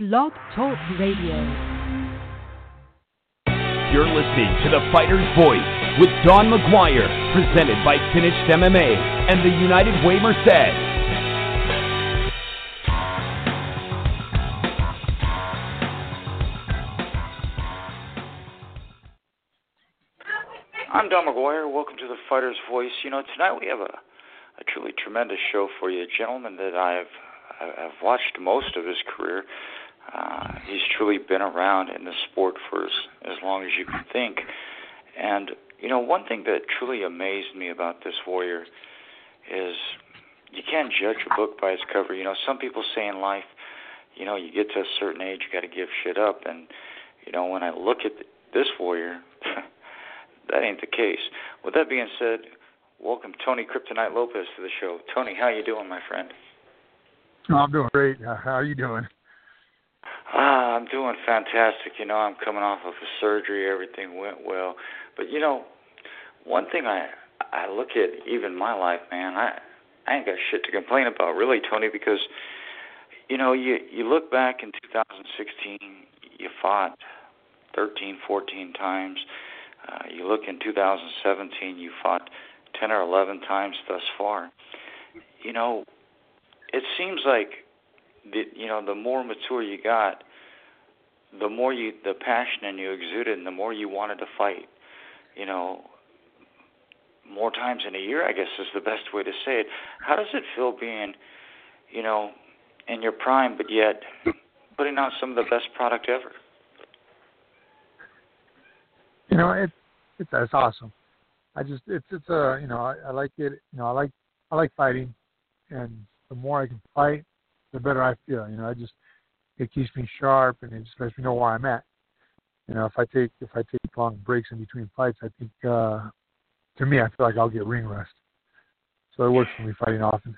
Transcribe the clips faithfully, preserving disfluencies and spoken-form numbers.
Blog Talk Radio. You're listening to The Fighter's Voice with Don McGuire, presented by Finished M M A and the United Way Merced. I'm Don McGuire. Welcome to The Fighter's Voice. You know, tonight we have a, a truly tremendous show for you. A gentleman that I've I've watched most of his career. Uh, he's truly been around in the sport for as, as long as you can think. And, you know, one thing that truly amazed me about this warrior is you can't judge a book by its cover. You know, some people say in life, you know, you get to a certain age, you got to give shit up. And, you know, when I look at this warrior, that ain't the case. With that being said, welcome Tony Kryptonite Lopez to the show. Tony, how you doing, my friend? Oh, I'm doing great. How are you doing? Ah, I'm doing fantastic. You know, I'm coming off of a surgery. Everything went well. But, you know, one thing I I look at, even my life, man, I, I ain't got shit to complain about, really, Tony, because, you know, you, you look back in two thousand sixteen, you fought thirteen, fourteen times. Uh, you look in two thousand seventeen, you fought ten or eleven times thus far. You know, it seems like, the, you know, the more mature you got, the more you, the passion in you exuded, and the more you wanted to fight. You know, more times in a year, I guess, is the best way to say it. How does it feel being, you know, in your prime, but yet putting out some of the best product ever? You know, it, it's it's awesome. I just it's it's a you know I, I like it. You know, I like I like fighting, and the more I can fight, the better I feel. You know, I just it keeps me sharp, and it just lets me know where I'm at. You know, if I take if I take long breaks in between fights, I think uh, to me I feel like I'll get ring rust. So it works for me fighting often.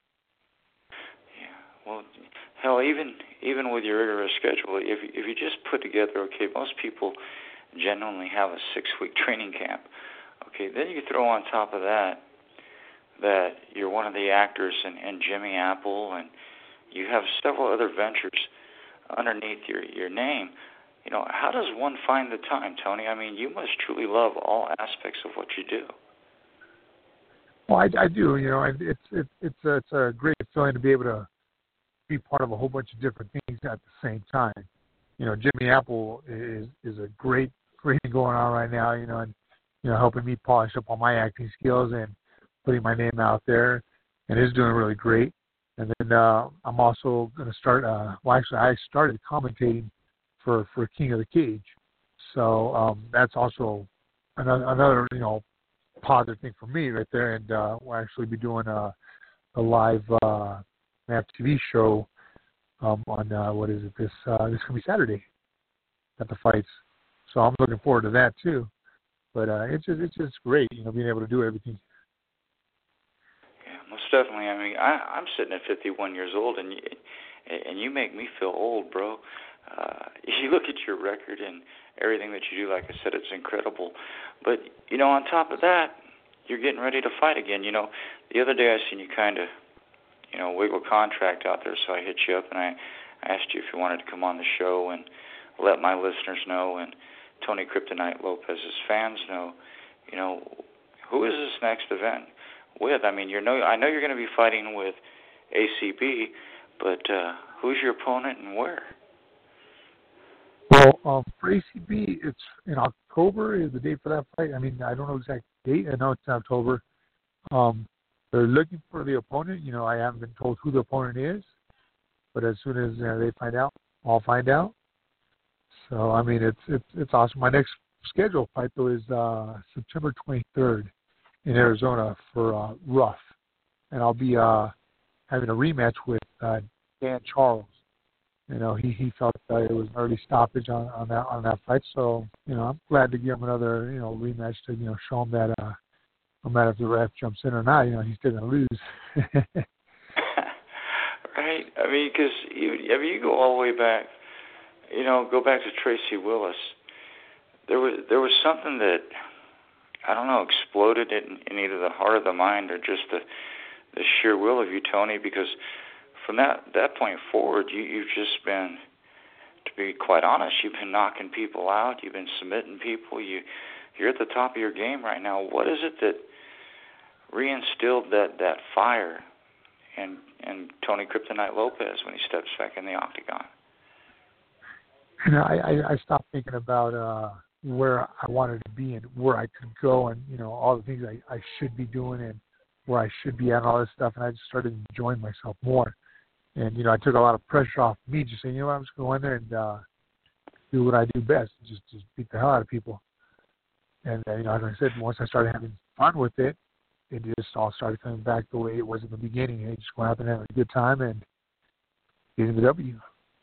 Yeah, well, hell, even even with your rigorous schedule, if if you just put together, okay, most people genuinely have a six-week training camp. Okay, then you throw on top of that that you're one of the actors in, in Jimmy Apple, and you have several other ventures underneath your, your name. You know, how does one find the time, Tony? I mean, you must truly love all aspects of what you do. Well, I, I do. You know, it's it's it's a, it's a great feeling to be able to be part of a whole bunch of different things at the same time. You know, Jimmy Apple is is a great great thing going on right now. You know, and you know, helping me polish up all my acting skills and putting my name out there, and is doing really great. And then uh, I'm also going to start. Uh, well, actually, I started commentating for, for King of the Cage, so um, that's also another, another you know positive thing for me right there. And uh, we'll actually be doing a, a live uh, Map T V show um, on uh, what is it this uh, this gonna be Saturday at the fights. So I'm looking forward to that too. But uh, it's just it's just great, you know, being able to do everything. Most definitely. I mean, I, I'm sitting at fifty-one years old, and you, and you make me feel old, bro. Uh, you look at your record and everything that you do, like I said, it's incredible. But, you know, on top of that, you're getting ready to fight again. You know, the other day I seen you kind of, you know, wiggle contract out there, so I hit you up and I, I asked you if you wanted to come on the show and let my listeners know and Tony Kryptonite Lopez's fans know, you know, who is this next event with? I mean, you know, I know you're going to be fighting with A C B, but uh, who's your opponent and where? Well, um, for A C B, it's in October is the date for that fight. I mean, I don't know the exact date. I know it's in October. Um, they're looking for the opponent. You know, I haven't been told who the opponent is, but as soon as uh, they find out, I'll find out. So, I mean, it's it's it's awesome. My next scheduled fight, though, is uh, September twenty-third in Arizona for uh, Rough. And I'll be uh, having a rematch with uh, Dan Charles. You know, he, he felt that it was an early stoppage on, on that on that fight. So, you know, I'm glad to give him another, you know, rematch to, you know, show him that uh, no matter if the ref jumps in or not, you know, he's still going to lose. Right. I mean, because you, I mean, you go all the way back, you know, go back to Tracy Willis. There was, there was something that, I don't know, exploded in, in either the heart or the mind or just the, the sheer will of you, Tony, because from that, that point forward, you, you've just been be quite honest, you've been knocking people out. You've been submitting people. You, you're at the top of your game right now. What is it that reinstilled that, that fire in, in Tony Kryptonite Lopez when he steps back in the octagon? You know, I, I, I stopped thinking about uh, where I wanted to be and where I could go and, you know, all the things I, I should be doing and where I should be at and all this stuff. And I just started enjoying myself more. And, you know, I took a lot of pressure off me just saying, you know what, I'm just going to go in there and uh, do what I do best, just just beat the hell out of people. And, uh, you know, as I said, once I started having fun with it, it just all started coming back the way it was in the beginning. Hey, just going out there and having a good time and getting the W.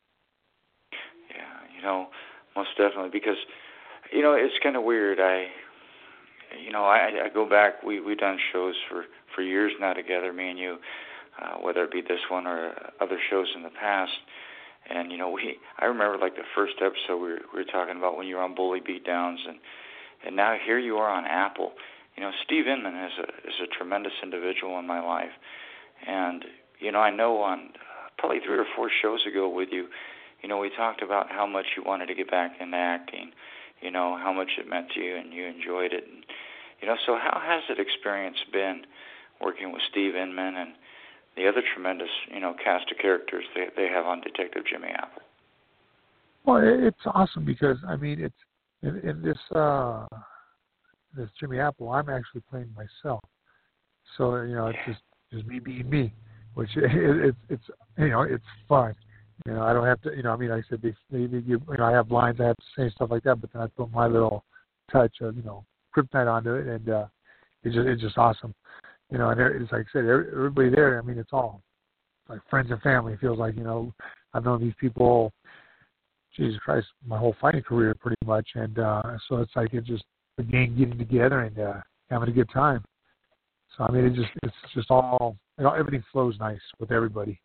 Yeah, you know, most definitely, because, you know, it's kind of weird. I, you know, I, I go back, we, we've done shows for, for years now together, me and you, uh, whether it be this one or other shows in the past. And, you know, we, I remember like the first episode we were, we were talking about when you were on Bully Beatdowns, and, and now here you are on Apple. You know, Steve Inman is a, is a tremendous individual in my life. And, you know, I know on probably three or four shows ago with you, you know, we talked about how much you wanted to get back into acting, you know, how much it meant to you and you enjoyed it. And, you know, so how has that experience been working with Steve Inman and the other tremendous, you know, cast of characters they, they have on Detective Jimmy Apple? Well, it's awesome because, I mean, it's in, in this uh, this Jimmy Apple, I'm actually playing myself. So, you know, it's just, just me being me, which it, it's, it's, you know, it's fun. You know, I don't have to, you know, I mean, like I said, they, they, they give, you know, I have lines, I have to say stuff like that, but then I put my little touch of, you know, kryptonite onto it, and uh, it's just, it's just awesome. You know, and it's like I said, everybody there, I mean, it's all like friends and family. It feels like, you know, I've known these people, Jesus Christ, my whole fighting career pretty much, and uh, so it's like it's just a gang getting together and uh, having a good time. So I mean, it just, it's just all, you know, everything flows nice with everybody.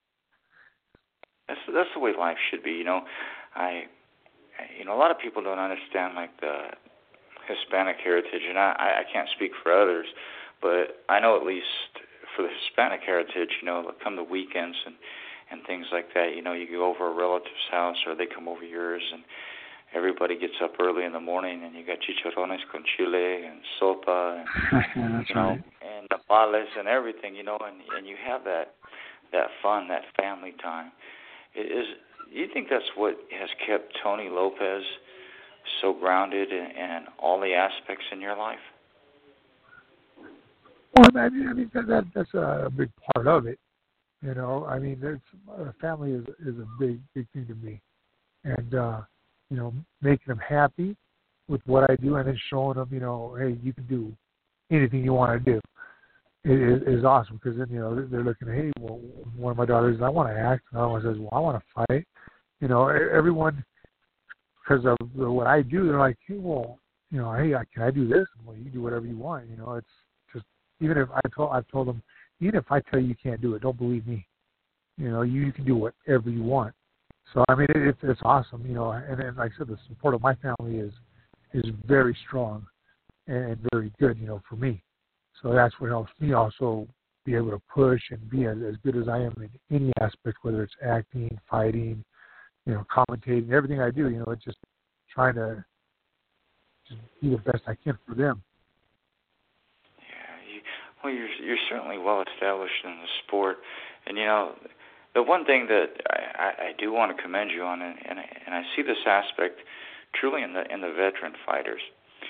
That's that's the way life should be, you know. I, you know, a lot of people don't understand like the Hispanic heritage, and I, I can't speak for others, but I know at least for the Hispanic heritage, you know, come the weekends and, and things like that, you know, you go over a relative's house or they come over yours, and everybody gets up early in the morning, and you got chicharrones con chile and sopa, and That's you know, right. and tamales and everything, you know, and and you have that that fun, that family time. Is do you think that's what has kept Tony Lopez so grounded in, in all the aspects in your life? Well, I mean, I mean that, that that's a big part of it. You know, I mean, there's uh, family is is a big big thing to me, and uh, you know, making them happy with what I do, and then showing them, you know, hey, you can do anything you want to do. It is awesome because then, you know, they're looking, hey, well, one of my daughters says, I want to act. Another one says, well, I want to fight. You know, everyone, because of the, what I do, they're like, hey, well, you know, hey, can I do this? Well, you can do whatever you want. You know, it's just, even if I told, I've told them, even if I tell you you can't do it, don't believe me. You know, you, you can do whatever you want. So, I mean, it, it's it's awesome, you know, and, and like I said, the support of my family is is very strong and very good, you know, for me. So that's what helps me also be able to push and be as, as good as I am in any aspect, whether it's acting, fighting, you know, commentating, everything I do, you know, it's just trying to just be the best I can for them. Yeah, you, well, you're you're certainly well established in the sport, and you know, the one thing that I, I, I do want to commend you on, and and I, and I see this aspect truly in the in the veteran fighters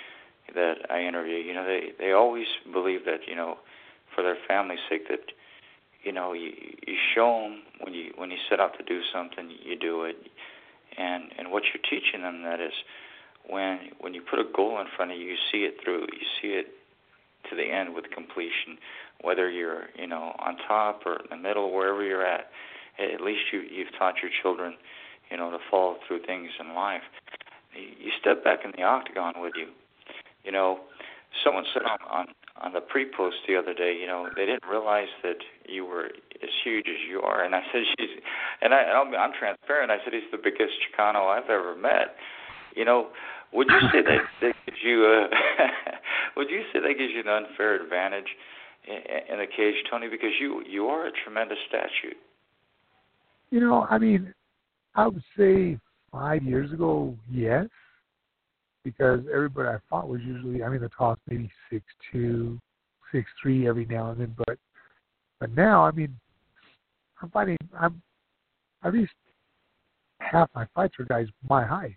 that I interview. You know, they, they always believe that, you know, for their family's sake, that, you know, you, you show them when you when you set out to do something, you do it. And and what you're teaching them, that is, when when you put a goal in front of you, you see it through. You see it to the end with completion, whether you're, you know, on top or in the middle, wherever you're at. At least you, you've taught your children, you know, to follow through things in life. You step back in the octagon with you. You know, someone said on, on, on the pre-post the other day, you know, they didn't realize that you were as huge as you are. And I said, she's, and I, I'm, I'm transparent. I said, he's the biggest Chicano I've ever met. You know, would you say that, that gives you a, would you say that gives you an unfair advantage in, in the cage, Tony? Because you, you are a tremendous statue. You know, I mean, I would say five years ago, yes, because everybody I fought was usually, I mean, the tallest maybe six two, six three every now and then, but but now, I mean, I'm fighting, I'm at least half my fights are guys my height.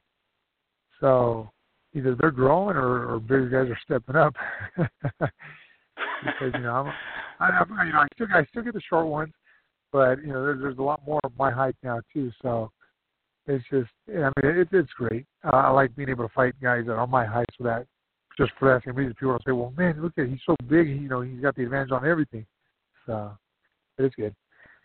So either they're growing or, or bigger guys are stepping up. Because, you know, I'm, I, I, you know, I still, I still get the short ones, but, you know, there's, there's a lot more of my height now, too. So it's just, I mean, it, it's great. Uh, I like being able to fight guys that are my height so that, just for that same reason, people will say, well, man, look at, he's so big, you know, he's got the advantage on everything. So it's good.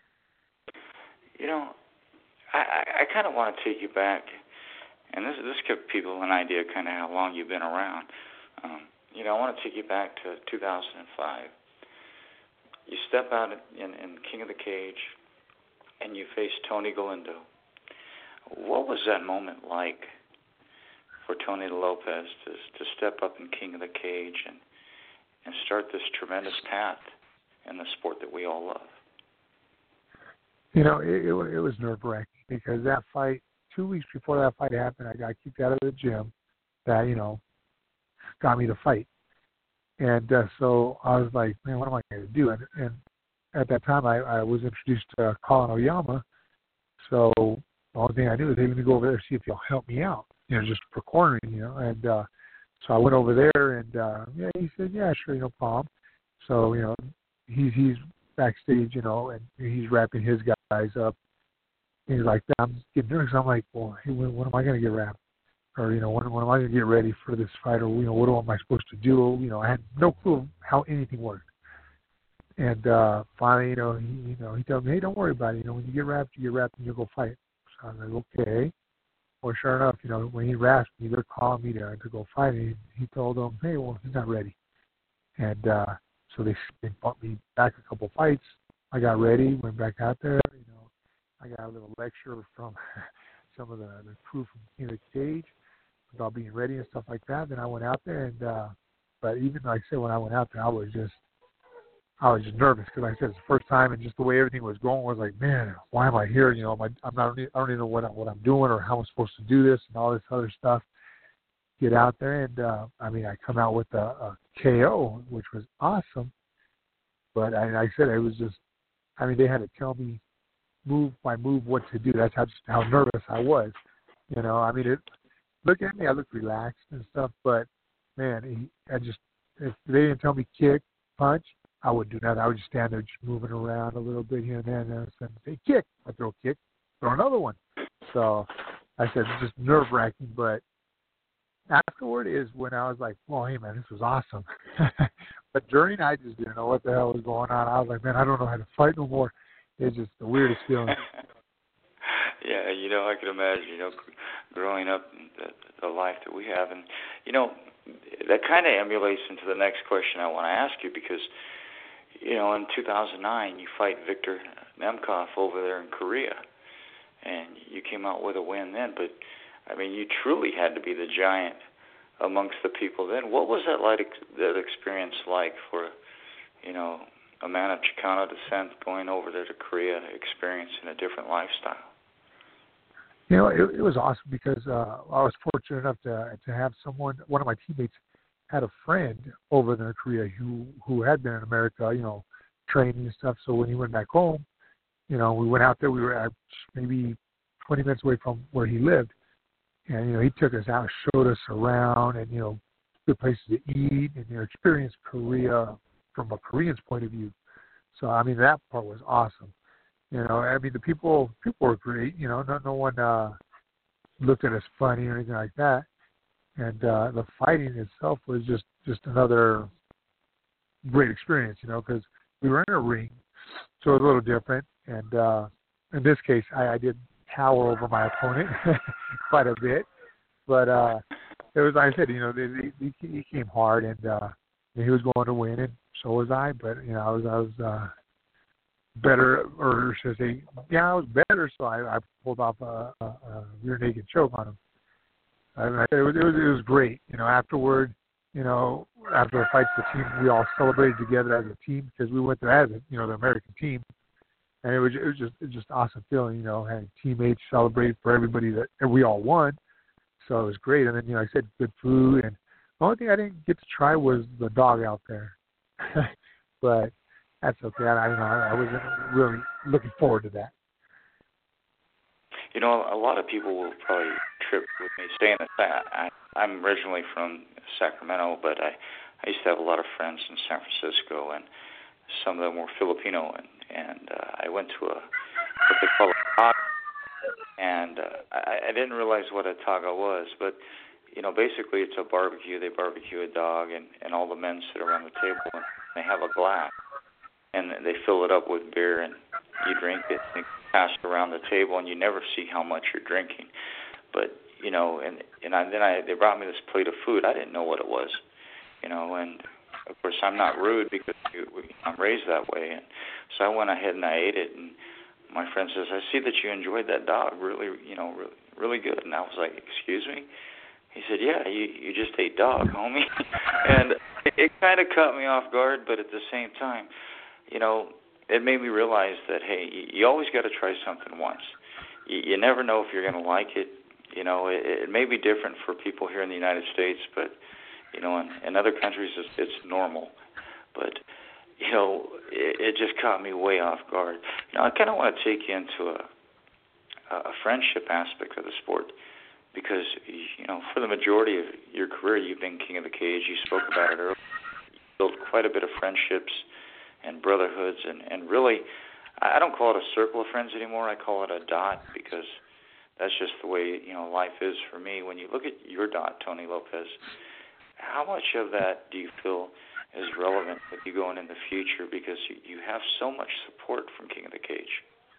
You know, I, I, I kind of want to take you back, and this this gives people an idea kind of how long you've been around. Um, you know, I want to take you back to two thousand five. You step out in, in King of the Cage, and you face Tony Galindo. What was that moment like for Tony Lopez to to step up in King of the Cage and and start this tremendous path in the sport that we all love? You know, it, it, it was nerve-wracking because that fight, two weeks before that fight happened, I got kicked out of the gym that, you know, got me to fight. And uh, so I was like, man, what am I going to do? And, and at that time, I, I was introduced to Colin Oyama. So the only thing I knew was, hey, let me go over there and see if he'll help me out, you know, just for cornering, you know. And uh, so I went over there, and, uh, yeah, he said, yeah, sure, no problem. So, you know, he's he's backstage, you know, and he's wrapping his guys up. And he's like, I'm getting nervous. I'm like, well, hey, when, when am I going to get wrapped? Or, you know, when, when am I going to get ready for this fight? Or, you know, what am I supposed to do? You know, I had no clue how anything worked. And uh, finally, you know, he, you know, he told me, hey, don't worry about it. You know, when you get wrapped, you get wrapped and you'll go fight. So I'm like, okay. Well, sure enough, you know, when he wrapped me, they're calling me to, to go fight. And he, he told them, hey, well, he's not ready. And uh, so they, they brought me back a couple fights. I got ready, went back out there. You know, I got a little lecture from some of the, the crew from King of the Cage about being ready and stuff like that. Then I went out there, and uh, but even like I said, when I went out there, I was just, I was just nervous because like I said, it's the first time, and just the way everything was going was like, man, why am I here? You know, am I, I'm not, I don't even know what I, what I'm doing or how I'm supposed to do this and all this other stuff. Get out there, and uh, I mean, I come out with a, a K O, which was awesome. But I, like I said, it was just, I mean, they had to tell me move by move what to do. That's how just how nervous I was. You know, I mean, it. Look at me, I look relaxed and stuff, but man, he, I just, if they didn't tell me kick, punch, I wouldn't do nothing. I would just stand there just moving around a little bit here and there, and then I'd say kick. I'd throw a kick, throw another one. So I said it's just nerve wracking, but afterward is when I was like, oh, hey man, this was awesome. But during, I just didn't know what the hell was going on. I was like, man, I don't know how to fight no more. It's just the weirdest feeling. Yeah, you know, I could imagine, you know, growing up, the, the life that we have. And, you know, that kind of emulates into the next question I want to ask you because, you know, in two thousand nine, you fight Victor Nemkov over there in Korea, and you came out with a win then. But, I mean, you truly had to be the giant amongst the people then. What was that like, that experience like for, you know, a man of Chicano descent going over there to Korea, experiencing a different lifestyle? You know, it, it was awesome because uh, I was fortunate enough to to have someone, one of my teammates had a friend over there in Korea who, who had been in America, you know, training and stuff. So when he went back home, you know, we went out there. We were at maybe twenty minutes away from where he lived. And, you know, he took us out, showed us around and, you know, good places to eat and, you know, experience Korea from a Korean's point of view. So, I mean, that part was awesome. You know, I mean, the people people were great. You know, no, no one uh, looked at us funny or anything like that. And uh, the fighting itself was just, just another great experience, you know, because we were in a ring, so it was a little different. And uh, in this case, I, I did tower over my opponent quite a bit. But uh, it was, like I said, you know, they, they, he came hard, and uh, he was going to win, and so was I. But, you know, I was, I was uh, better, or should I say, yeah, I was better, so I, I pulled off a, a, a rear naked choke on him. And I, it, was, it was it was great. You know, afterward, you know, after the fights, the team, we all celebrated together as a team because we went there as a, you know, the American team. And it was, it was just it was just awesome feeling, you know, having teammates celebrate for everybody that and we all won. So it was great. And then, you know, like I said, good food. And the only thing I didn't get to try was the dog out there. But that's okay. I, you know, I wasn't really looking forward to that. You know, a lot of people will probably trip with me saying that. I, I'm originally from Sacramento, but I, I used to have a lot of friends in San Francisco, and some of them were Filipino, and, and uh, I went to a what they call a taga, and uh, I, I didn't realize what a taga was, but, you know, basically it's a barbecue. They barbecue a dog, and, and all the men sit around the table, and they have a glass, and they fill it up with beer, and you drink it, and it's passed around the table, and you never see how much you're drinking. But, you know, and, and I, then I, they brought me this plate of food. I didn't know what it was, you know, and of course, I'm not rude because I'm raised that way. And so I went ahead and I ate it. And my friend says, I see that you enjoyed that dog really, you know, really, really good. And I was like, excuse me? He said, yeah, you, you just ate dog, homie. And it, it kind of caught me off guard, but at the same time, you know, it made me realize that, hey, you, you always got to try something once. You, you never know if you're going to like it. You know, it, it may be different for people here in the United States, but you know, in, in other countries, it's, it's normal. But, you know, it, it just caught me way off guard. You know, I kind of want to take you into a, a friendship aspect of the sport because, you know, for the majority of your career, you've been king of the cage. You spoke about it earlier. You built quite a bit of friendships and brotherhoods. And, and really, I don't call it a circle of friends anymore. I call it a dot because that's just the way, you know, life is for me. When you look at your dot, Tony Lopez, how much of that do you feel is relevant with you going in the future because you, you have so much support from King of the Cage?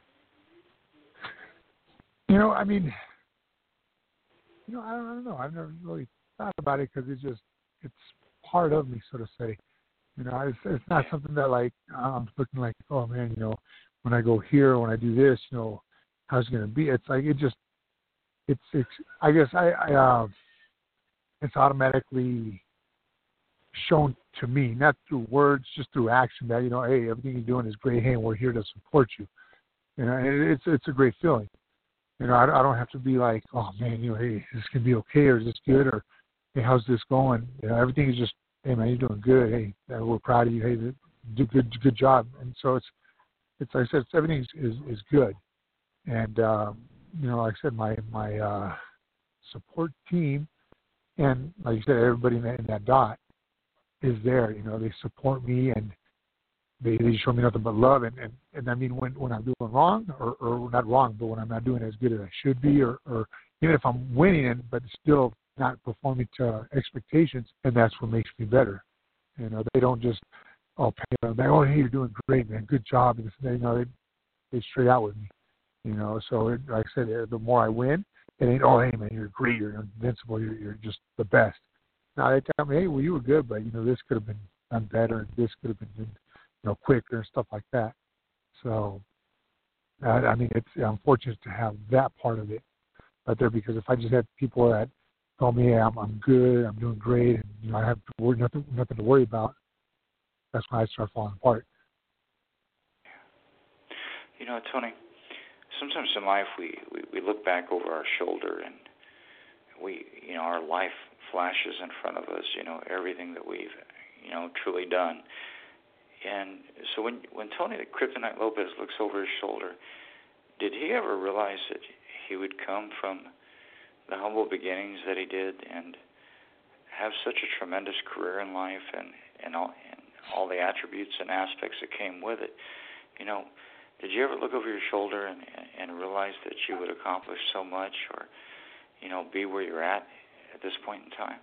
You know, I mean, you know, I don't, I don't know. I've never really thought about it because it's just, it's part of me, so to say. You know, it's, it's not something that, like, I'm looking like, oh, man, you know, when I go here, when I do this, you know, how's it going to be? It's like, it just, it's, it's I guess I, I, uh, it's automatically shown to me, not through words, just through action that, you know, hey, everything you're doing is great. Hey, we're here to support you. You know, and it's it's a great feeling. You know, I, I don't have to be like, oh, man, you know, hey, is this going to be okay or is this good or, hey, how's this going? You know, everything is just, hey, man, you're doing good. Hey, we're proud of you. Hey, do good good job. And so it's, it's like I said, it's, everything is, is, is good. And, um, you know, like I said, my, my uh, support team, and like you said, everybody in that, in that dot is there. You know, they support me and they, they show me nothing but love. And, and, and I mean, when, when I'm doing wrong, or, or not wrong, but when I'm not doing as good as I should be, or, or even if I'm winning, but still not performing to expectations, and that's what makes me better. You know, they don't just, oh, pay them back, oh, hey, you're doing great, man, good job. And they, you know, they, they straight out with me. You know, so it, like I said, the more I win, it ain't, oh, hey, man, you're great, you're invincible, you're, you're just the best. Now, they tell me, hey, well, you were good, but, you know, this could have been done better, and this could have been, you know, quicker and stuff like that. So, uh, I mean, it's I'm fortunate to have that part of it right there because if I just had people that told me, hey, I'm, I'm good, I'm doing great, and, you know, I have to worry, nothing, nothing to worry about, that's when I start falling apart. You know, Tony, sometimes in life we, we, we look back over our shoulder and we, you know, our life flashes in front of us, you know, everything that we've, you know, truly done. And so when when Tony the Kryptonite Lopez looks over his shoulder, did he ever realize that he would come from the humble beginnings that he did and have such a tremendous career in life and, and, all, and all the attributes and aspects that came with it? You know, did you ever look over your shoulder and, and realize that you would accomplish so much or, you know, be where you're at at this point in time?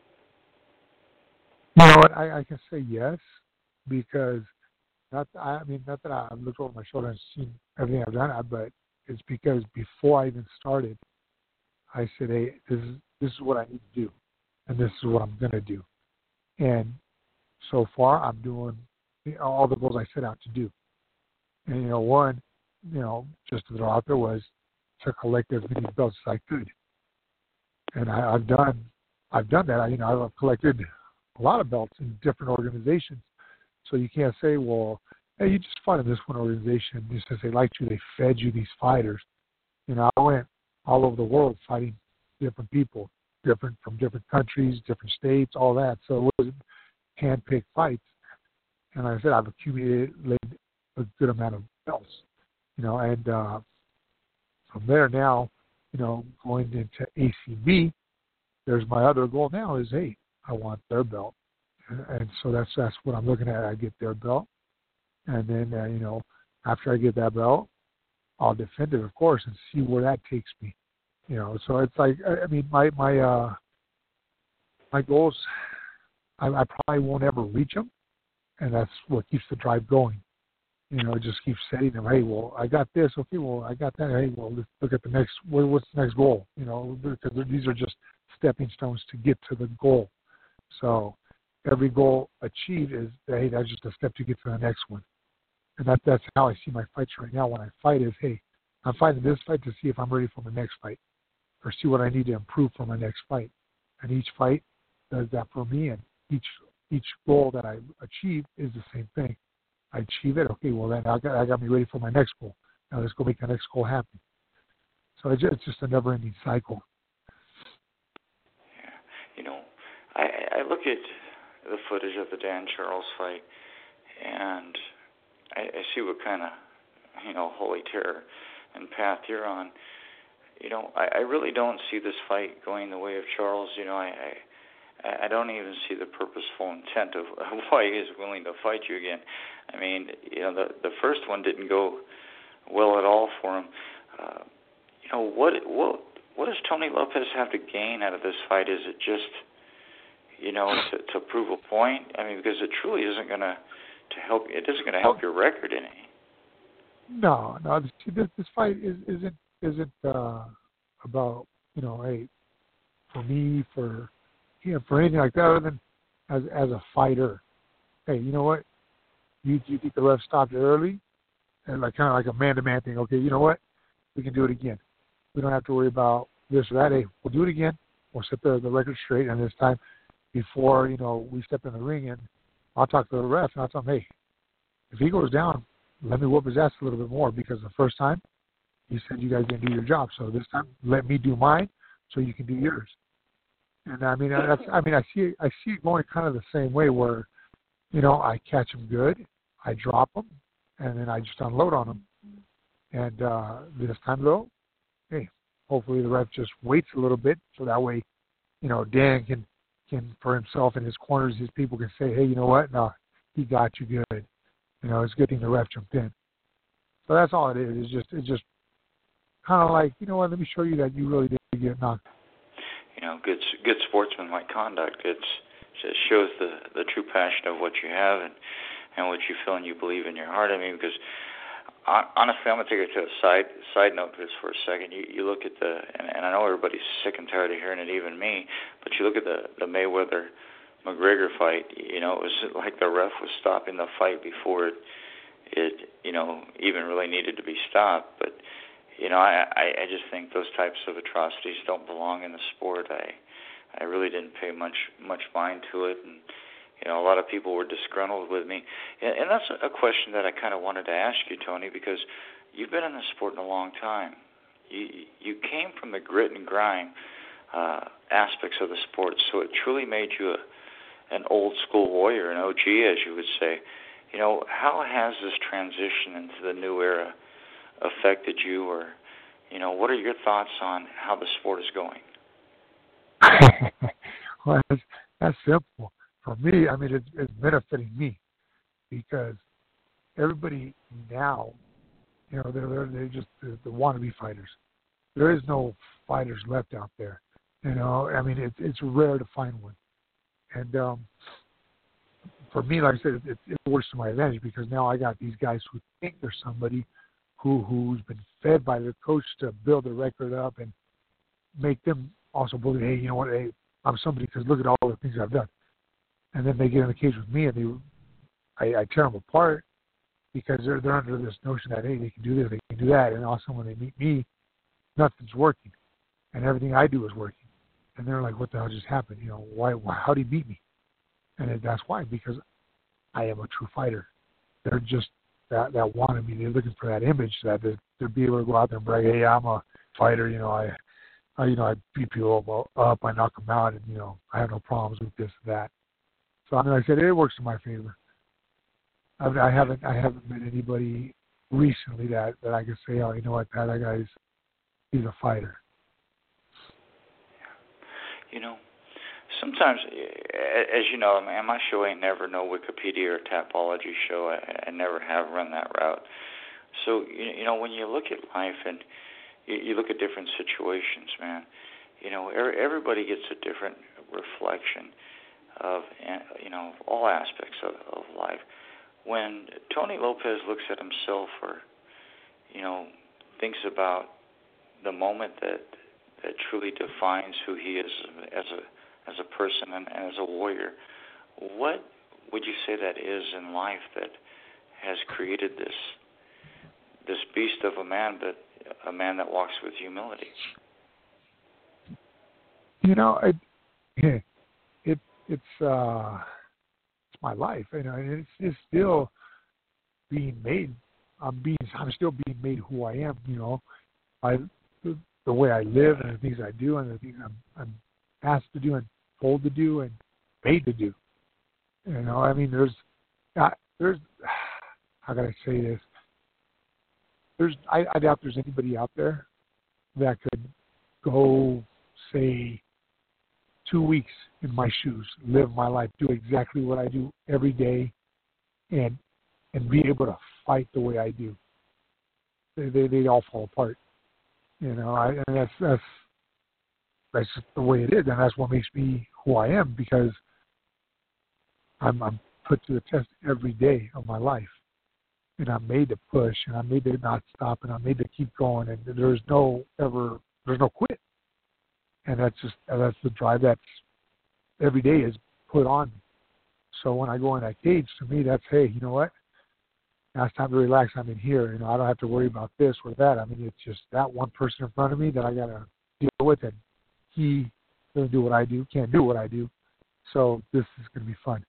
You know what, I, I can say yes, because not I mean not that I've looked over my shoulder and seen everything I've done, but it's because before I even started, I said, hey, this is this is what I need to do, and this is what I'm going to do. And so far, I'm doing all the goals I set out to do. And, you know, one, you know, just to throw out there was to collect as many belts as I could. And I, I've done I've done that. I, you know, I've collected a lot of belts in different organizations. So you can't say, well, hey, you just fought in this one organization. Just as they liked you, they fed you these fighters. You know, I went all over the world fighting different people, different from different countries, different states, all that. So it wasn't hand-picked fights. And like I said, I've accumulated a good amount of belts. You know, and uh, from there now, you know, going into A C B, there's my other goal now is, hey, I want their belt. And so that's that's what I'm looking at. I get their belt. And then, uh, you know, after I get that belt, I'll defend it, of course, and see where that takes me. You know, so it's like, I mean, my my uh, my goals, I, I probably won't ever reach them, and that's what keeps the drive going. You know, it just keeps setting them. Hey, well, I got this. Okay, well, I got that. Hey, well, let's look at the next. What, what's the next goal? You know, because these are just stepping stones to get to the goal. So every goal achieved is, hey, that's just a step to get to the next one. And that, that's how I see my fights right now. When I fight is, hey, I'm fighting this fight to see if I'm ready for my next fight or see what I need to improve for my next fight. And each fight does that for me, and each each goal that I achieve is the same thing. I achieve it, okay, well, then I got, I got me ready for my next goal. Now let's go make the next goal happen. So it's just, it's just a never-ending cycle. Yeah. You know, I, I look at the footage of the Dan Charles fight, and I, I see what kind of, you know, holy terror and path you're on. You know, I, I really don't see this fight going the way of Charles. You know, I, I, I don't even see the purposeful intent of, of why he is willing to fight you again. I mean, you know, the the first one didn't go well at all for him. Uh, you know, what what what does Tony Lopez have to gain out of this fight? Is it just, you know, to, to prove a point? I mean, because it truly isn't going to to help. It isn't going to help your record any. No, no. This, this fight is, isn't isn't uh, about, you know, hey, for me, for you know, for anything like that, other than as as a fighter. Hey, you know what? You you think the ref stopped it early, and like kind of like a man-to-man thing. Okay, you know what? We can do it again. We don't have to worry about this or that. Hey, we'll do it again. We'll set the the record straight, and this time, before you know we step in the ring, and I'll talk to the ref and I'll tell him, hey, if he goes down, let me whoop his ass a little bit more, because the first time you said you guys didn't do your job, so this time let me do mine so you can do yours. And I mean, that's, I mean, I see, I see it going kind of the same way where, you know, I catch him good, I drop him, and then I just unload on him. And uh, this time though, hey, hopefully the ref just waits a little bit so that way, you know, Dan can, can for himself and his corners, his people can say, hey, you know what? No, he got you good. You know, it's a good thing the ref jumped in. So that's all it is. It's just, it's just kind of like, you know what? Let me show you that you really did get knocked. You know, good, good sportsmanlike conduct. It's just shows the the true passion of what you have and and what you feel and you believe in your heart. I mean, because honestly, I'm gonna take it to a side side note just for a second. You you look at the and, and I know everybody's sick and tired of hearing it, even me. But you look at the the Mayweather McGregor fight. You know, it was like the ref was stopping the fight before it, it you know, even really needed to be stopped. But you know, I, I I just think those types of atrocities don't belong in the sport. I I really didn't pay much much mind to it, and you know, a lot of people were disgruntled with me. And, and that's a question that I kind of wanted to ask you, Tony, because you've been in the sport in a long time. You you came from the grit and grime uh, aspects of the sport, so it truly made you a an old school warrior, an O G, as you would say. You know, how has this transition into the new era affected you, or, you know, what are your thoughts on how the sport is going? Well, that's, that's simple. For me, I mean, it's, it's benefiting me because everybody now, you know, they're, they're, they're just the, the wannabe fighters. There is no fighters left out there. You know, I mean, it's it's rare to find one. And um, for me, like I said, it, it works to my advantage because now I got these guys who think they're somebody who, who's been fed by the coach to build their record up and make them also believe, hey, you know what, hey, I'm somebody because look at all the things I've done. And then they get in the cage with me and they, I, I tear them apart because they're they're under this notion that, hey, they can do this, they can do that. And also when they meet me, nothing's working. And everything I do is working. And they're like, what the hell just happened? You know, why, why how did he beat me? And that's why, because I am a true fighter. They're just that that wanted me. They're looking for that image that to, to be able to go out there and brag, hey, I'm a fighter. You know, I, I you know, I beat people up, I knock them out, and you know, I have no problems with this and that. So I mean, like I said, it works in my favor. I, mean, I haven't I haven't met anybody recently that, that I can say, oh, you know what, that, that guy's he's a fighter. You know, sometimes, as you know, man, my show ain't never no Wikipedia or Tapology show. I, I never have run that route. So, you know, when you look at life and you, you look at different situations, man, you know, everybody gets a different reflection of, you know, all aspects of, of life. When Tony Lopez looks at himself or, you know, thinks about the moment that that truly defines who he is as a as a person and, and as a warrior, what would you say that is in life that has created this this beast of a man, but a man that walks with humility? You know, it, it it's uh, it's my life, you know, and it's, it's still being made. I'm being, I'm still being made who I am. You know, I the, the way I live and the things I do and the things I'm, I'm asked to do and told to do and made to do. You know, I mean, there's, uh, there's, how can I say this? There's, I, I doubt there's anybody out there that could go, say, two weeks in my shoes, live my life, do exactly what I do every day, and and be able to fight the way I do. They they, they all fall apart. You know, I, and that's that's that's just the way it is, and that's what makes me who I am, because I'm, I'm put to the test every day of my life, and I'm made to push, and I'm made to not stop, and I'm made to keep going, and there's no ever there's no quit, and that's just that's the drive that's every day is put on me. So when I go in that cage, to me, that's, hey, you know what? Now it's time to relax. I'm in here. You know, I don't have to worry about this or that. I mean, it's just that one person in front of me that I got to deal with, and he doesn't do what I do, can't do what I do. So this is going to be fun.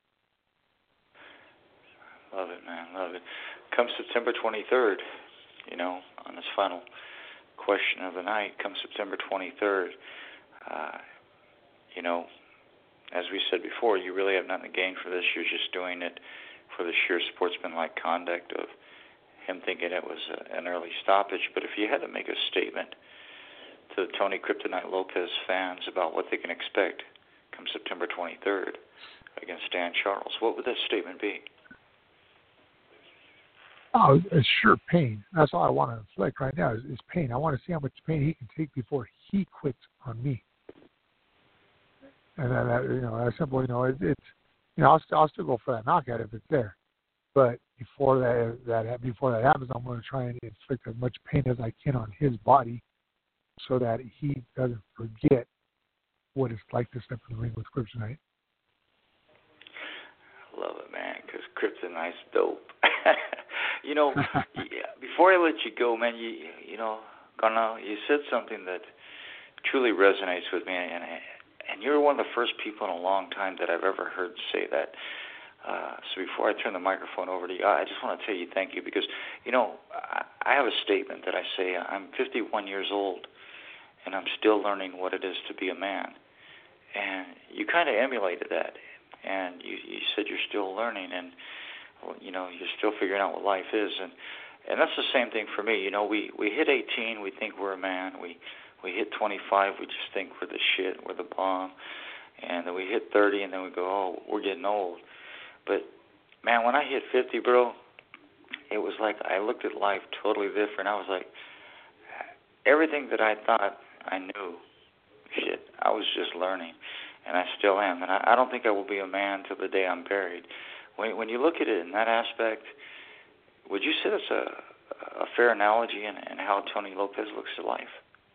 Love it, man. Love it. Come September twenty-third, you know, on this final question of the night, come September twenty-third, uh, you know, as we said before, you really have nothing to gain for this. You're just doing it for the sheer sportsmanlike conduct of him thinking it was a, an early stoppage. But if you had to make a statement to the Tony Kryptonite Lopez fans about what they can expect come September twenty-third against Dan Charles, what would that statement be? Oh, it's sure pain. That's all I want to inflict right now is, is pain. I want to see how much pain he can take before he quits on me. And then, that, you know, that's simple. You know, it, it's, you know, I'll, st- I'll still go for that knockout if it's there. But before that, that before that happens, I'm going to try and inflict as much pain as I can on his body, so that he doesn't forget what it's like to step in the ring with Kryptonite. I love it, man, because Kryptonite's dope. You know, yeah, before I let you go, man, you you know, Gonna, you said something that truly resonates with me, and and you're one of the first people in a long time that I've ever heard say that. Uh, so before I turn the microphone over to you, I just want to tell you thank you, because, you know, I, I have a statement that I say, I'm fifty-one years old, and I'm still learning what it is to be a man. And you kind of emulated that, and you, you said you're still learning, and, you know, you're still figuring out what life is. And, and that's the same thing for me. You know, we, we hit eighteen, we think we're a man. We we hit twenty-five, we just think we're the shit, we're the bomb. And then we hit thirty, and then we go, oh, we're getting old. But, man, when I hit fifty, bro, it was like I looked at life totally different. I was like, everything that I thought I knew, shit, I was just learning, and I still am. And I, I don't think I will be a man till the day I'm buried. When, when you look at it in that aspect, would you say that's a, a fair analogy in, in how Tony Lopez looks at life?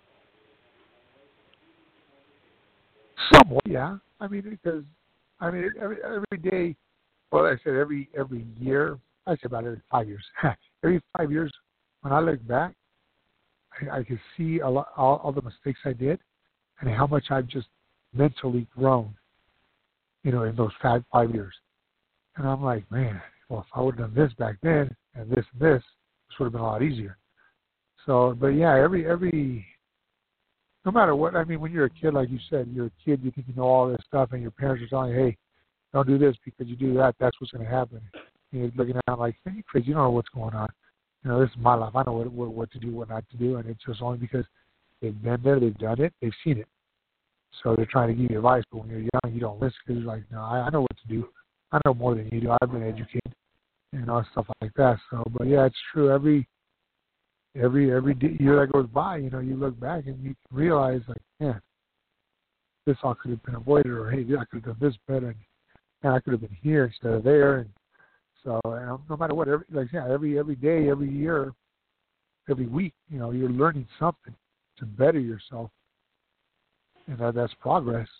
Somewhat, yeah. I mean, because, I mean, every, every day, well, I said every every year, I say about every five years. Every five years, when I look back, I, I can see a lot, all, all the mistakes I did and how much I've just mentally grown, you know, in those five, five years. And I'm like, man, well, if I would have done this back then and this and this, this would have been a lot easier. So, but yeah, every every no matter what, I mean, when you're a kid, like you said, you're a kid, you think you know all this stuff, and your parents are telling you, hey, don't do this because you do that, that's what's going to happen. You're looking around like, hey, crazy, you don't know what's going on. You know, this is my life. I know what, what what to do, what not to do, and it's just only because they've been there, they've done it, they've seen it. So they're trying to give you advice, but when you're young, you don't listen because you're like, no, I, I know what to do. I know more than you do. I've been educated, you know, stuff like that. So, but yeah, it's true. Every every every year that goes by, you know, you look back and you can realize, like, man, this all could have been avoided, or hey, I could have done this better, and, and I could have been here instead of there. And so, and no matter what, every like yeah, every every day, every year, every week, you know, you're learning something to better yourself, and that, that's progress.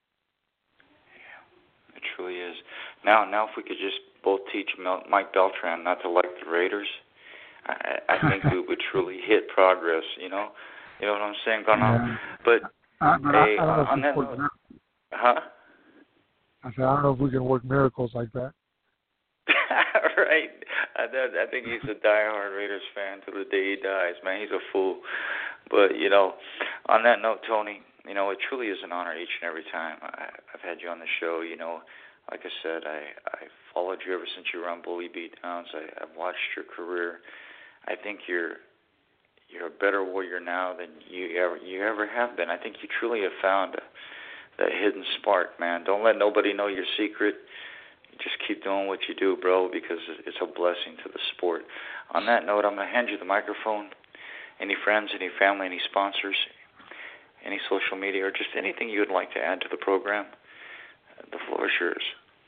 Yeah, it truly is. Now, now, if we could just both teach Mike Beltran not to like the Raiders, I, I think we would truly hit progress. You know, you know what I'm saying, going on. Yeah. But, uh, but hey, I, I uh, on that note, huh? I said, I don't know if we can work miracles like that. Right. I, I think he's a diehard Raiders fan till the day he dies. Man, he's a fool. But, you know, on that note, Tony, you know, it truly is an honor each and every time I, I've had you on the show. You know, like I said, I, I followed you ever since you were on Bully Beatdowns. I, I've watched your career. I think you're you're a better warrior now than you ever you ever have been. I think you truly have found a, that hidden spark, man. Don't let nobody know your secret. Just keep doing what you do, bro, because it's a blessing to the sport. On that note, I'm going to hand you the microphone. Any friends, any family, any sponsors, any social media, or just anything you would like to add to the program, the floor is yours.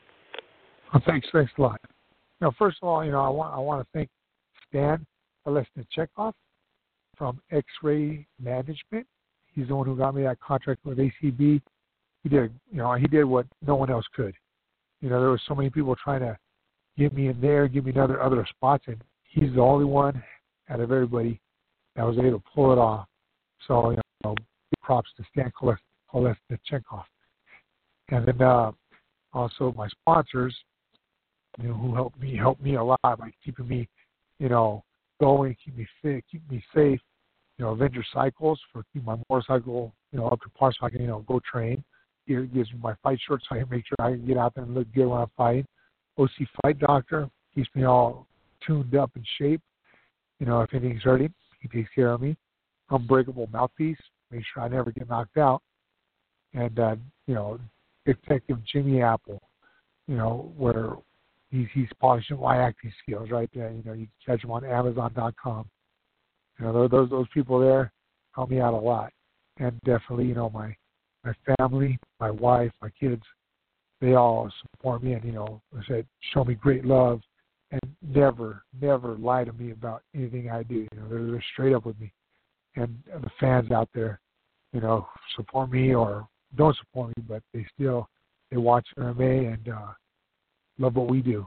Well, thanks, thanks a lot. You know, first of all, you know, I want I want to thank Stan Kolesnichenkov from X-Ray Management. He's the one who got me that contract with A C B. He did, you know, he did what no one else could. You know, there were so many people trying to get me in there, give me another other spots, and he's the only one out of everybody that was able to pull it off. So, you know, big props to Stan Kolesnichenkov. And then uh, also my sponsors, you know, who helped me helped me a lot by keeping me, you know, going, keep me fit, keep me safe. You know, Avenger Cycles for keeping my motorcycle, you know, up to par so I can, you know, go train. It gives me my fight shorts so I can make sure I can get out there and look good when I'm fighting. O C Fight Doctor keeps me all tuned up in shape. You know, if anything's hurting, he takes care of me. Unbreakable Mouthpiece, make sure I never get knocked out. And, uh, you know, Detective Jimmy Apple, you know, where he's, he's polishing my acting skills right there. You know, you can catch him on Amazon dot com. You know, those those people there help me out a lot. And definitely, you know, my my family, my wife, my kids, they all support me and, you know, I said, show me great love and never, never lie to me about anything I do. You know, they're, they're straight up with me. And the fans out there, you know, support me or don't support me, but they still, they watch M M A and uh, love what we do.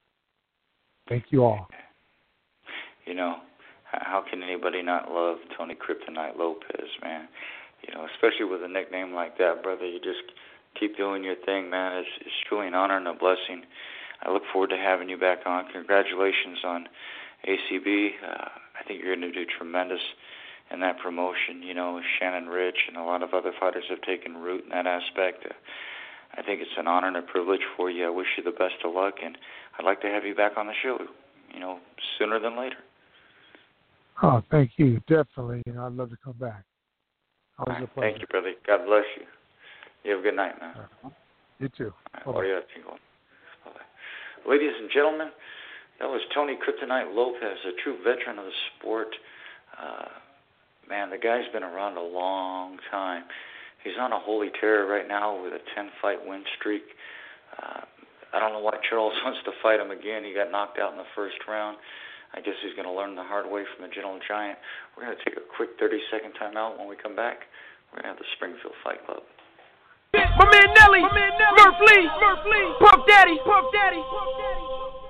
Thank you all. You know, how can anybody not love Tony Kryptonite Lopez, man? You know, especially with a nickname like that, brother, you just keep doing your thing, man. It's, it's truly an honor and a blessing. I look forward to having you back on. Congratulations on A C B. Uh, I think you're going to do tremendous in that promotion. You know, Shannon Rich and a lot of other fighters have taken root in that aspect. Uh, I think it's an honor and a privilege for you. I wish you the best of luck, and I'd like to have you back on the show, you know, sooner than later. Oh, thank you. Definitely. You know, I'd love to come back. Right, thank you, brother. God bless you. You have a good night, man. Uh, you too. Right. Ladies and gentlemen, that was Tony Kryptonite Lopez, a true veteran of the sport. Uh, man, the guy's been around a long time. He's on a holy terror right now with a ten-fight win streak. Uh, I don't know why Charles wants to fight him again. He got knocked out in the first round. I guess he's going to learn the hard way from the Gentle Giant. We're going to take a quick thirty-second timeout. When we come back, we're going to have the Springfield Fight Club. My man Nelly, My man Nelly. Murph Lee, Murph Lee, Puff Daddy, Puff Daddy. Puff Daddy.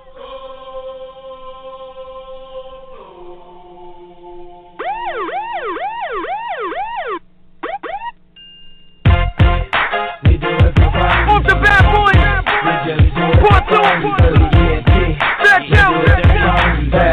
Off the bad boy, part two, part two. Check out.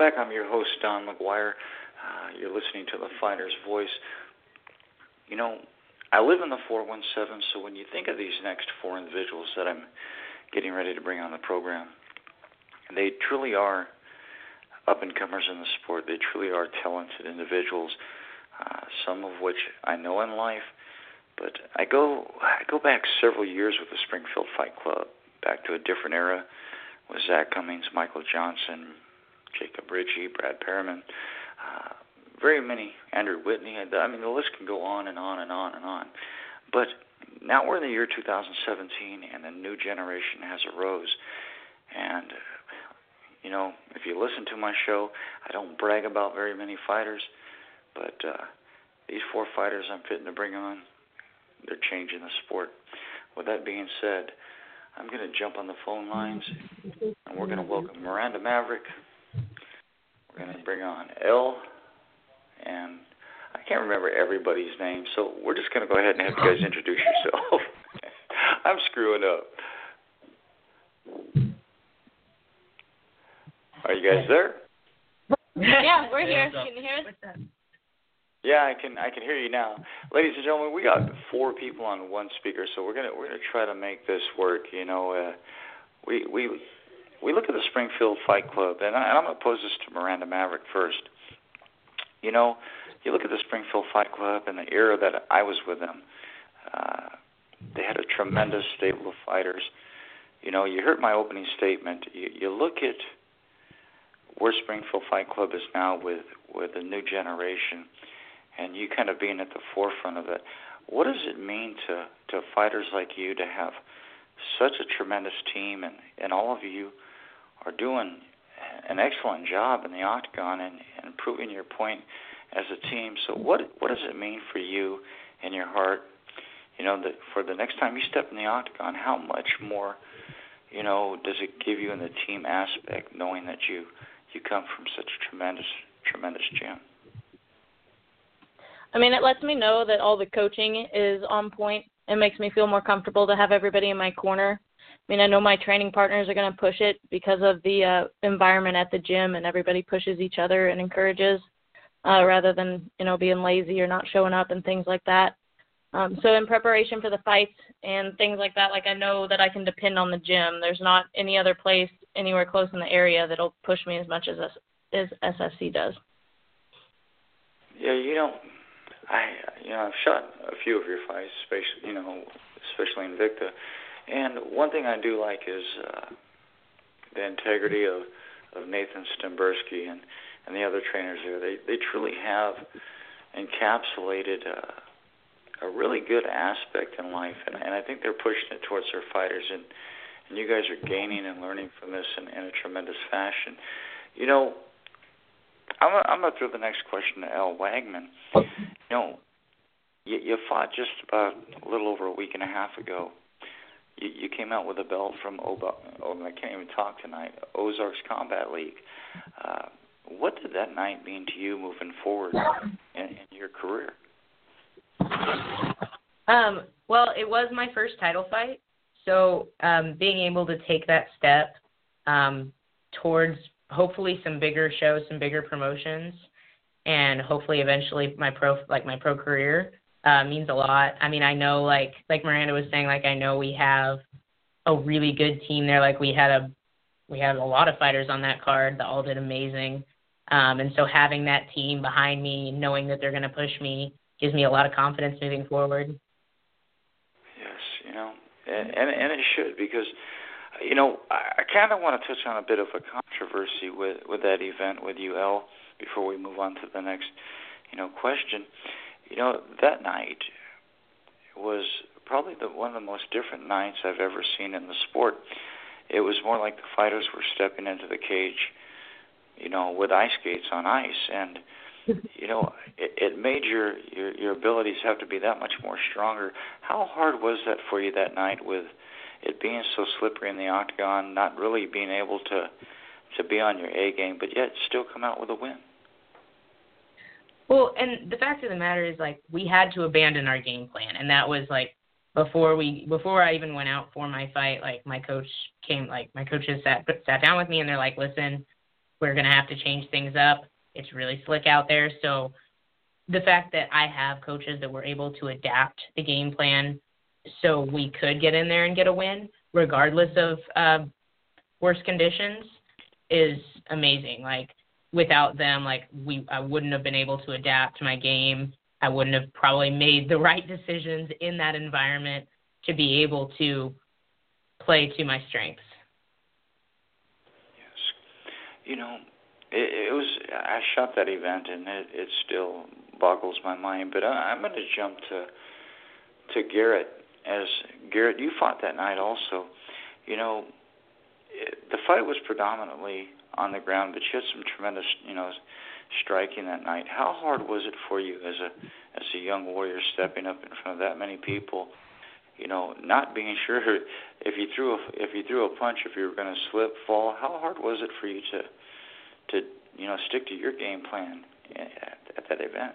back. I'm your host, Don McGuire. Uh, you're listening to The Fighter's Voice. You know, I live in the four one seven, so when you think of these next four individuals that I'm getting ready to bring on the program, they truly are up-and-comers in the sport. They truly are talented individuals, uh, some of which I know in life. But I go I go back several years with the Springfield Fight Club, back to a different era with Zach Cummings, Michael Johnson, Jacob Ritchie, Brad Perriman, uh, very many, Andrew Whitney. I mean, the list can go on and on and on and on. But now we're in the year two thousand seventeen, and a new generation has arose. And, you know, if you listen to my show, I don't brag about very many fighters, but uh, these four fighters I'm fitting to bring on, they're changing the sport. With that being said, I'm going to jump on the phone lines, and we're going to welcome Miranda Maverick. We're going to bring on Elle, and I can't remember everybody's name, so we're just going to go ahead and have you guys introduce yourself. I'm screwing up. Are you guys there? Yeah, we're here. Can you hear us? Yeah, I can. I can hear you now, ladies and gentlemen. We got four people on one speaker, so we're gonna we're gonna try to make this work. You know, uh, we we we look at the Springfield Fight Club, and, I, and I'm gonna pose this to Miranda Maverick first. You know, you look at the Springfield Fight Club and the era that I was with them. Uh, they had a tremendous stable of fighters. You know, you heard my opening statement. You, you look at where Springfield Fight Club is now with with the new generation, and you kind of being at the forefront of it. What does it mean to, to fighters like you to have such a tremendous team, and, and all of you are doing an excellent job in the octagon and, and proving your point as a team? So what what does it mean for you in your heart, you know, that for the next time you step in the octagon, how much more, you know, does it give you in the team aspect, knowing that you, you come from such a tremendous, tremendous gym? I mean, it lets me know that all the coaching is on point. It makes me feel more comfortable to have everybody in my corner. I mean, I know my training partners are going to push it because of the uh, environment at the gym, and everybody pushes each other and encourages uh, rather than, you know, being lazy or not showing up and things like that. Um, so in preparation for the fights and things like that, like I know that I can depend on the gym. There's not any other place anywhere close in the area that'll push me as much as, as S F C does. Yeah, you know, I you know I've shot a few of your fights, especially you know, especially Invicta, and one thing I do like is uh, the integrity of, of Nathan Stemberski and, and the other trainers there. They they truly have encapsulated uh, a really good aspect in life, and, and I think they're pushing it towards their fighters, and, and you guys are gaining and learning from this in, in a tremendous fashion. You know, I'm gonna, I'm gonna throw the next question to Elle Wagman. You know, you, you fought just about a little over a week and a half ago. You, you came out with a belt from Oba, oh, I can't even talk tonight. Ozarks Combat League. Uh, what did that night mean to you moving forward in, in your career? Um, well, it was my first title fight, so um, being able to take that step um, towards hopefully some bigger shows, some bigger promotions, and hopefully eventually my pro like my pro career uh, means a lot. I mean, I know like like Miranda was saying, like I know we have a really good team there. Like we had a we had a lot of fighters on that card that all did amazing, um, and so having that team behind me, knowing that they're going to push me, gives me a lot of confidence moving forward. Yes, you know, and and, and it should, because, you know, I, I kind of want to touch on a bit of a controversy with, with that event with you, Elle, before we move on to the next, you know, question. You know, that night was probably the, one of the most different nights I've ever seen in the sport. It was more like the fighters were stepping into the cage, you know, with ice skates on ice, and you know, it, it made your, your your abilities have to be that much more stronger. How hard was that for you that night, with it being so slippery in the octagon, not really being able to to be on your A game, but yet still come out with a win? Well, and the fact of the matter is, like, we had to abandon our game plan, and that was like before we before I even went out for my fight. Like my coach came, like my coaches sat sat down with me, and they're like, "Listen, we're going to have to change things up. It's really slick out there. So the fact that I have coaches that were able to adapt the game plan so we could get in there and get a win, regardless of uh, worse conditions, is amazing. Like, without them, like, we I wouldn't have been able to adapt my game. I wouldn't have probably made the right decisions in that environment to be able to play to my strengths. Yes. You know, it, it was, I shot that event, and it, it still boggles my mind, but I, I'm going to jump to to Garrett. As Garrett, you fought that night also. You know, it, the fight was predominantly on the ground, but you had some tremendous, you know, striking that night. How hard was it for you as a as a young warrior stepping up in front of that many people? You know, not being sure if you threw a, if you threw a punch, if you were going to slip, fall. How hard was it for you to to you know stick to your game plan at, at that event?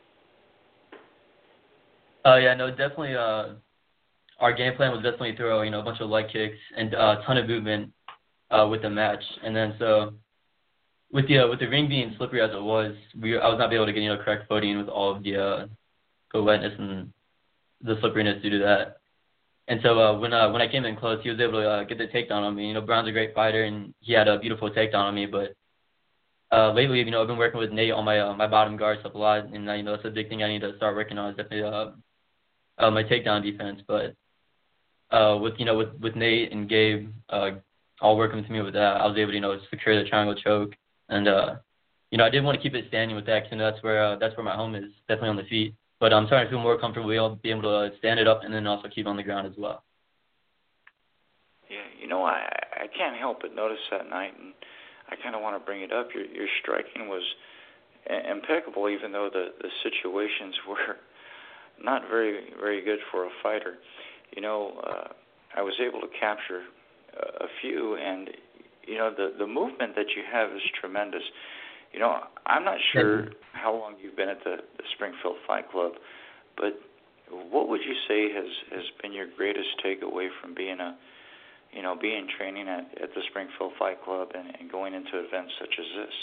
Uh, yeah, no, definitely. Uh, our game plan was definitely throw you know a bunch of leg kicks and uh, a ton of movement uh, with the match, and then so. With the uh, with the ring being slippery as it was, we I was not able to get you know correct footing with all of the uh, the wetness and the slipperiness due to that. And so uh, when uh, when I came in close, he was able to uh, get the takedown on me. You know, Brown's a great fighter, and he had a beautiful takedown on me. But uh, lately, you know, I've been working with Nate on my uh, my bottom guard stuff a lot, and uh, you know that's a big thing I need to start working on. Is definitely uh, uh, my takedown defense. But uh, with you know with, with Nate and Gabe uh, all working with me with that, I was able to you know secure the triangle choke. And, uh, you know, I did want to keep it standing with that because you know, that's where uh, that's where my home is, definitely on the feet. But I'm starting to feel more comfortable being able to uh, stand it up and then also keep it on the ground as well. Yeah, you know, I I can't help but notice that night, and I kind of want to bring it up. Your your striking was impeccable, even though the, the situations were not very, very good for a fighter. You know, uh, I was able to capture a, a few, and you know, the, the movement that you have is tremendous. You know, I'm not sure how long you've been at the, the Springfield Fight Club, but what would you say has, has been your greatest takeaway from being a, you know, being training at, at the Springfield Fight Club and, and going into events such as this?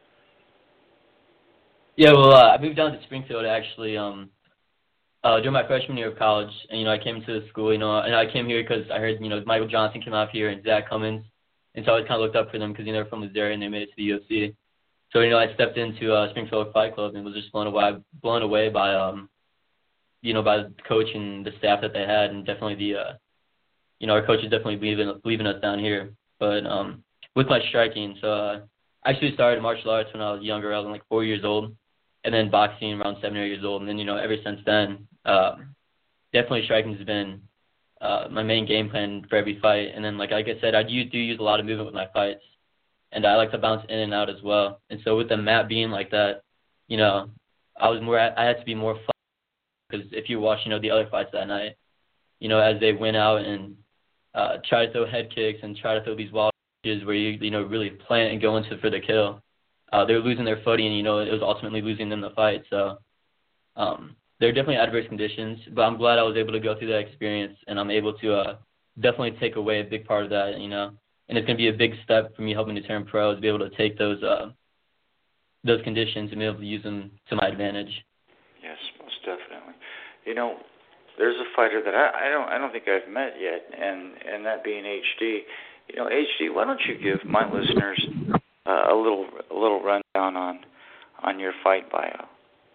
Yeah, well, uh, I moved down to Springfield actually um, uh, during my freshman year of college, and you know, I came to the school, you know, and I came here because I heard, you know, Michael Johnson came out here and Zach Cummins. And so I always kind of looked up for them because, you know, they're from Missouri and they made it to the U F C. So, you know, I stepped into uh, Springfield Fight Club and was just blown away, blown away by, um, you know, by the coach and the staff that they had, and definitely the, uh, you know, our coaches definitely believe in, believe in us down here. But um, with my striking, so uh, I actually started martial arts when I was younger. I was like four years old, and then boxing around seven or eight years old. And then, you know, ever since then, uh, definitely striking has been Uh, my main game plan for every fight. And then, like, like I said, I do, do use a lot of movement with my fights, and I like to bounce in and out as well. And so with the mat being like that, you know, I was more, I had to be more fun, because if you watch, you know, the other fights that night, you know, as they went out and uh, try to throw head kicks and try to throw these wild pitches where you, you know, really plant and go into for the kill, uh, they were losing their footing, and, you know, it was ultimately losing them the fight. So, um, they're definitely adverse conditions, but I'm glad I was able to go through that experience, and I'm able to uh, definitely take away a big part of that, you know. And it's going to be a big step for me helping to turn pro, is be able to take those uh, those conditions and be able to use them to my advantage. Yes, most definitely. You know, there's a fighter that I, I don't I don't think I've met yet, and, and that being H D. You know, H D, why don't you give my listeners uh, a little a little rundown on on your fight bio?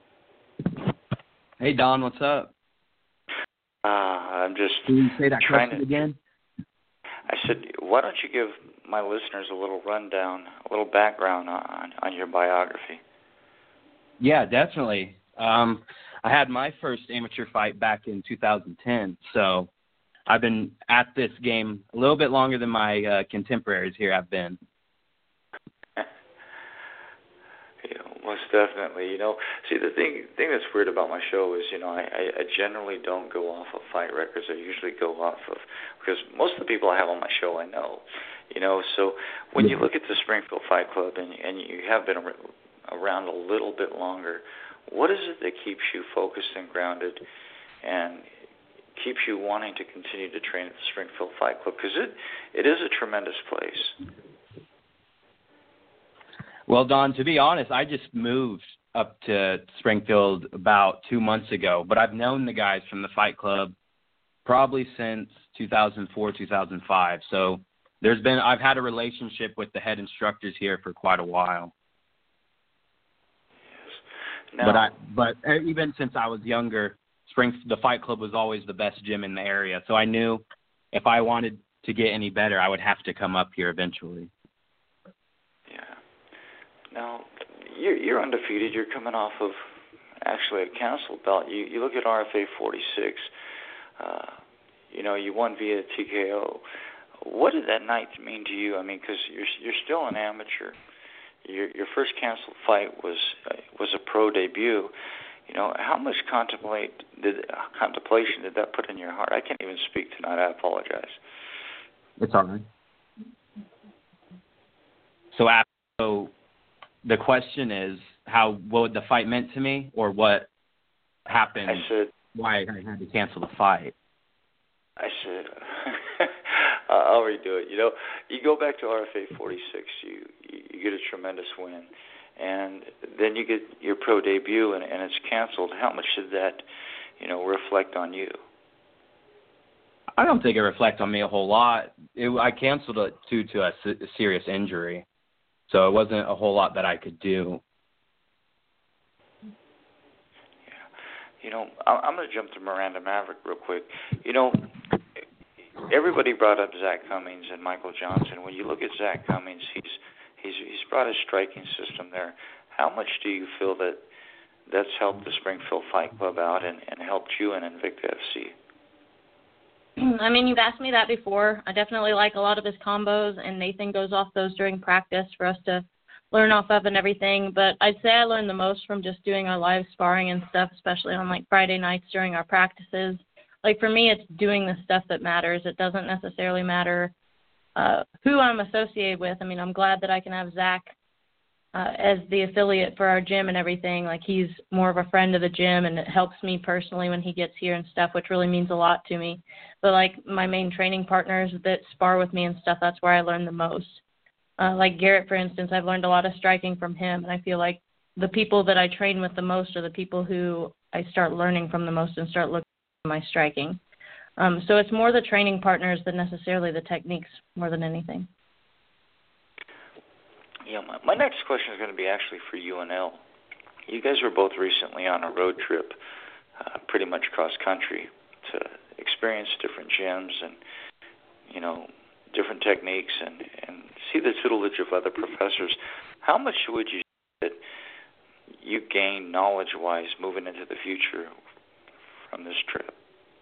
Hey, Don, what's up? Uh, I'm just Can you say that trying question to, again? I said, why don't you give my listeners a little rundown, a little background on, on your biography? Yeah, definitely. Um, I had my first amateur fight back in two thousand ten, so I've been at this game a little bit longer than my uh, contemporaries here have been. Yeah, most definitely. You know, see, the thing thing that's weird about my show is, you know, I, I generally don't go off of fight records. I usually go off of, because most of the people I have on my show I know, you know. So when you look at the Springfield Fight Club and, and you have been around a little bit longer, what is it that keeps you focused and grounded and keeps you wanting to continue to train at the Springfield Fight Club? Because it, it is a tremendous place. Well, Don, to be honest, I just moved up to Springfield about two months ago, but I've known the guys from the Fight Club probably since two thousand four, two thousand five. So there's been I've had a relationship with the head instructors here for quite a while. Yes. Now, but I but even since I was younger, Spring the Fight Club was always the best gym in the area. So I knew if I wanted to get any better, I would have to come up here eventually. Yeah. Now, you're, you're undefeated. You're coming off of actually a canceled belt. You you look at R F A forty-six. Uh, you know, you won via T K O. What did that night mean to you? I mean, because you're you're still an amateur. Your your first canceled fight was uh, was a pro debut. You know, how much contemplate did uh, contemplation did that put in your heart? I can't even speak tonight. I apologize. It's all right. So, after, so the question is, how what the fight meant to me, or what happened? I said. Why I had to cancel the fight. I said, I'll redo it. You know, you go back to R F A forty-six, you, you get a tremendous win, and then you get your pro debut, and, and it's canceled. How much did that, you know, reflect on you? I don't think it reflected on me a whole lot. It, I canceled it due to a, a serious injury, so it wasn't a whole lot that I could do. You know, I'm going to jump to Miranda Maverick real quick. You know, everybody brought up Zach Cummings and Michael Johnson. When you look at Zach Cummings, he's he's he's brought a striking system there. How much do you feel that that's helped the Springfield Fight Club out and, and helped you in Invicta F C? I mean, you've asked me that before. I definitely like a lot of his combos, and Nathan goes off those during practice for us to learn off of and everything, but I'd say I learned the most from just doing our live sparring and stuff, especially on like Friday nights during our practices. Like for me, it's doing the stuff that matters. It doesn't necessarily matter uh, who I'm associated with. I mean, I'm glad that I can have Zach uh, as the affiliate for our gym and everything. Like he's more of a friend of the gym, and it helps me personally when he gets here and stuff, which really means a lot to me. But like my main training partners that spar with me and stuff, that's where I learn the most. Uh, like Garrett, for instance, I've learned a lot of striking from him, and I feel like the people that I train with the most are the people who I start learning from the most and start looking at my striking. Um, so it's more the training partners than necessarily the techniques more than anything. Yeah, my, my next question is going to be actually for U N L. You guys were both recently on a road trip, uh, pretty much cross-country, to experience different gyms and, you know, different techniques and, and see the tutelage of other professors. How much would you say that you gained knowledge-wise moving into the future from this trip?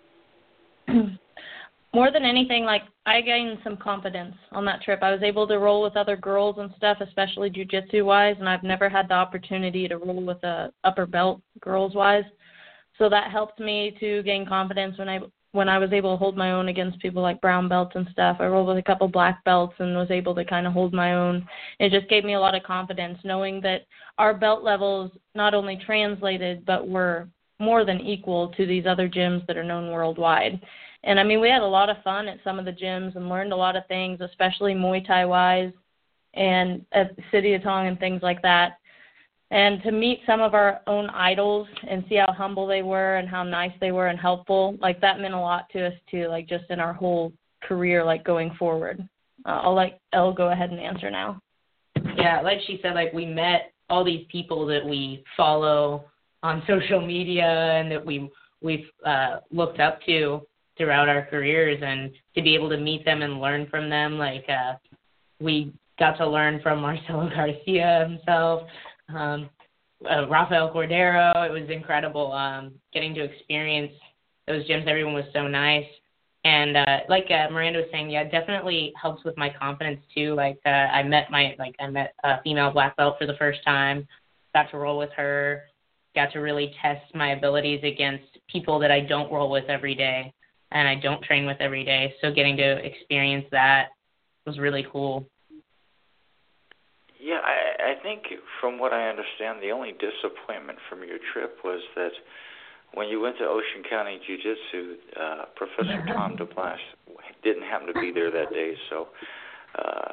More than anything, like, I gained some confidence on that trip. I was able to roll with other girls and stuff, especially jiu-jitsu-wise, and I've never had the opportunity to roll with a upper belt girls-wise. So that helped me to gain confidence when I when I was able to hold my own against people like brown belts and stuff. I rolled with a couple black belts and was able to kind of hold my own. It just gave me a lot of confidence knowing that our belt levels not only translated but were more than equal to these other gyms that are known worldwide. And, I mean, we had a lot of fun at some of the gyms and learned a lot of things, especially Muay Thai-wise and at Sityodtong and things like that. And to meet some of our own idols and see how humble they were and how nice they were and helpful, like that meant a lot to us too, like just in our whole career, like going forward. Uh, I'll let Elle go ahead and answer now. Yeah, like she said, like we met all these people that we follow on social media and that we, we've uh, looked up to throughout our careers, and to be able to meet them and learn from them, like uh, we got to learn from Marcelo Garcia himself, Um, uh, Rafael Cordero. It was incredible um, getting to experience those gyms. Everyone was so nice. And uh, like uh, Miranda was saying, yeah, it definitely helps with my confidence too. Like uh, I met my, like I met a female black belt for the first time, got to roll with her, got to really test my abilities against people that I don't roll with every day and I don't train with every day. So getting to experience that was really cool. Yeah, I, I think from what I understand, the only disappointment from your trip was that when you went to Ocean County Jiu-Jitsu, uh, Professor Tom DeBlas didn't happen to be there that day. So, uh,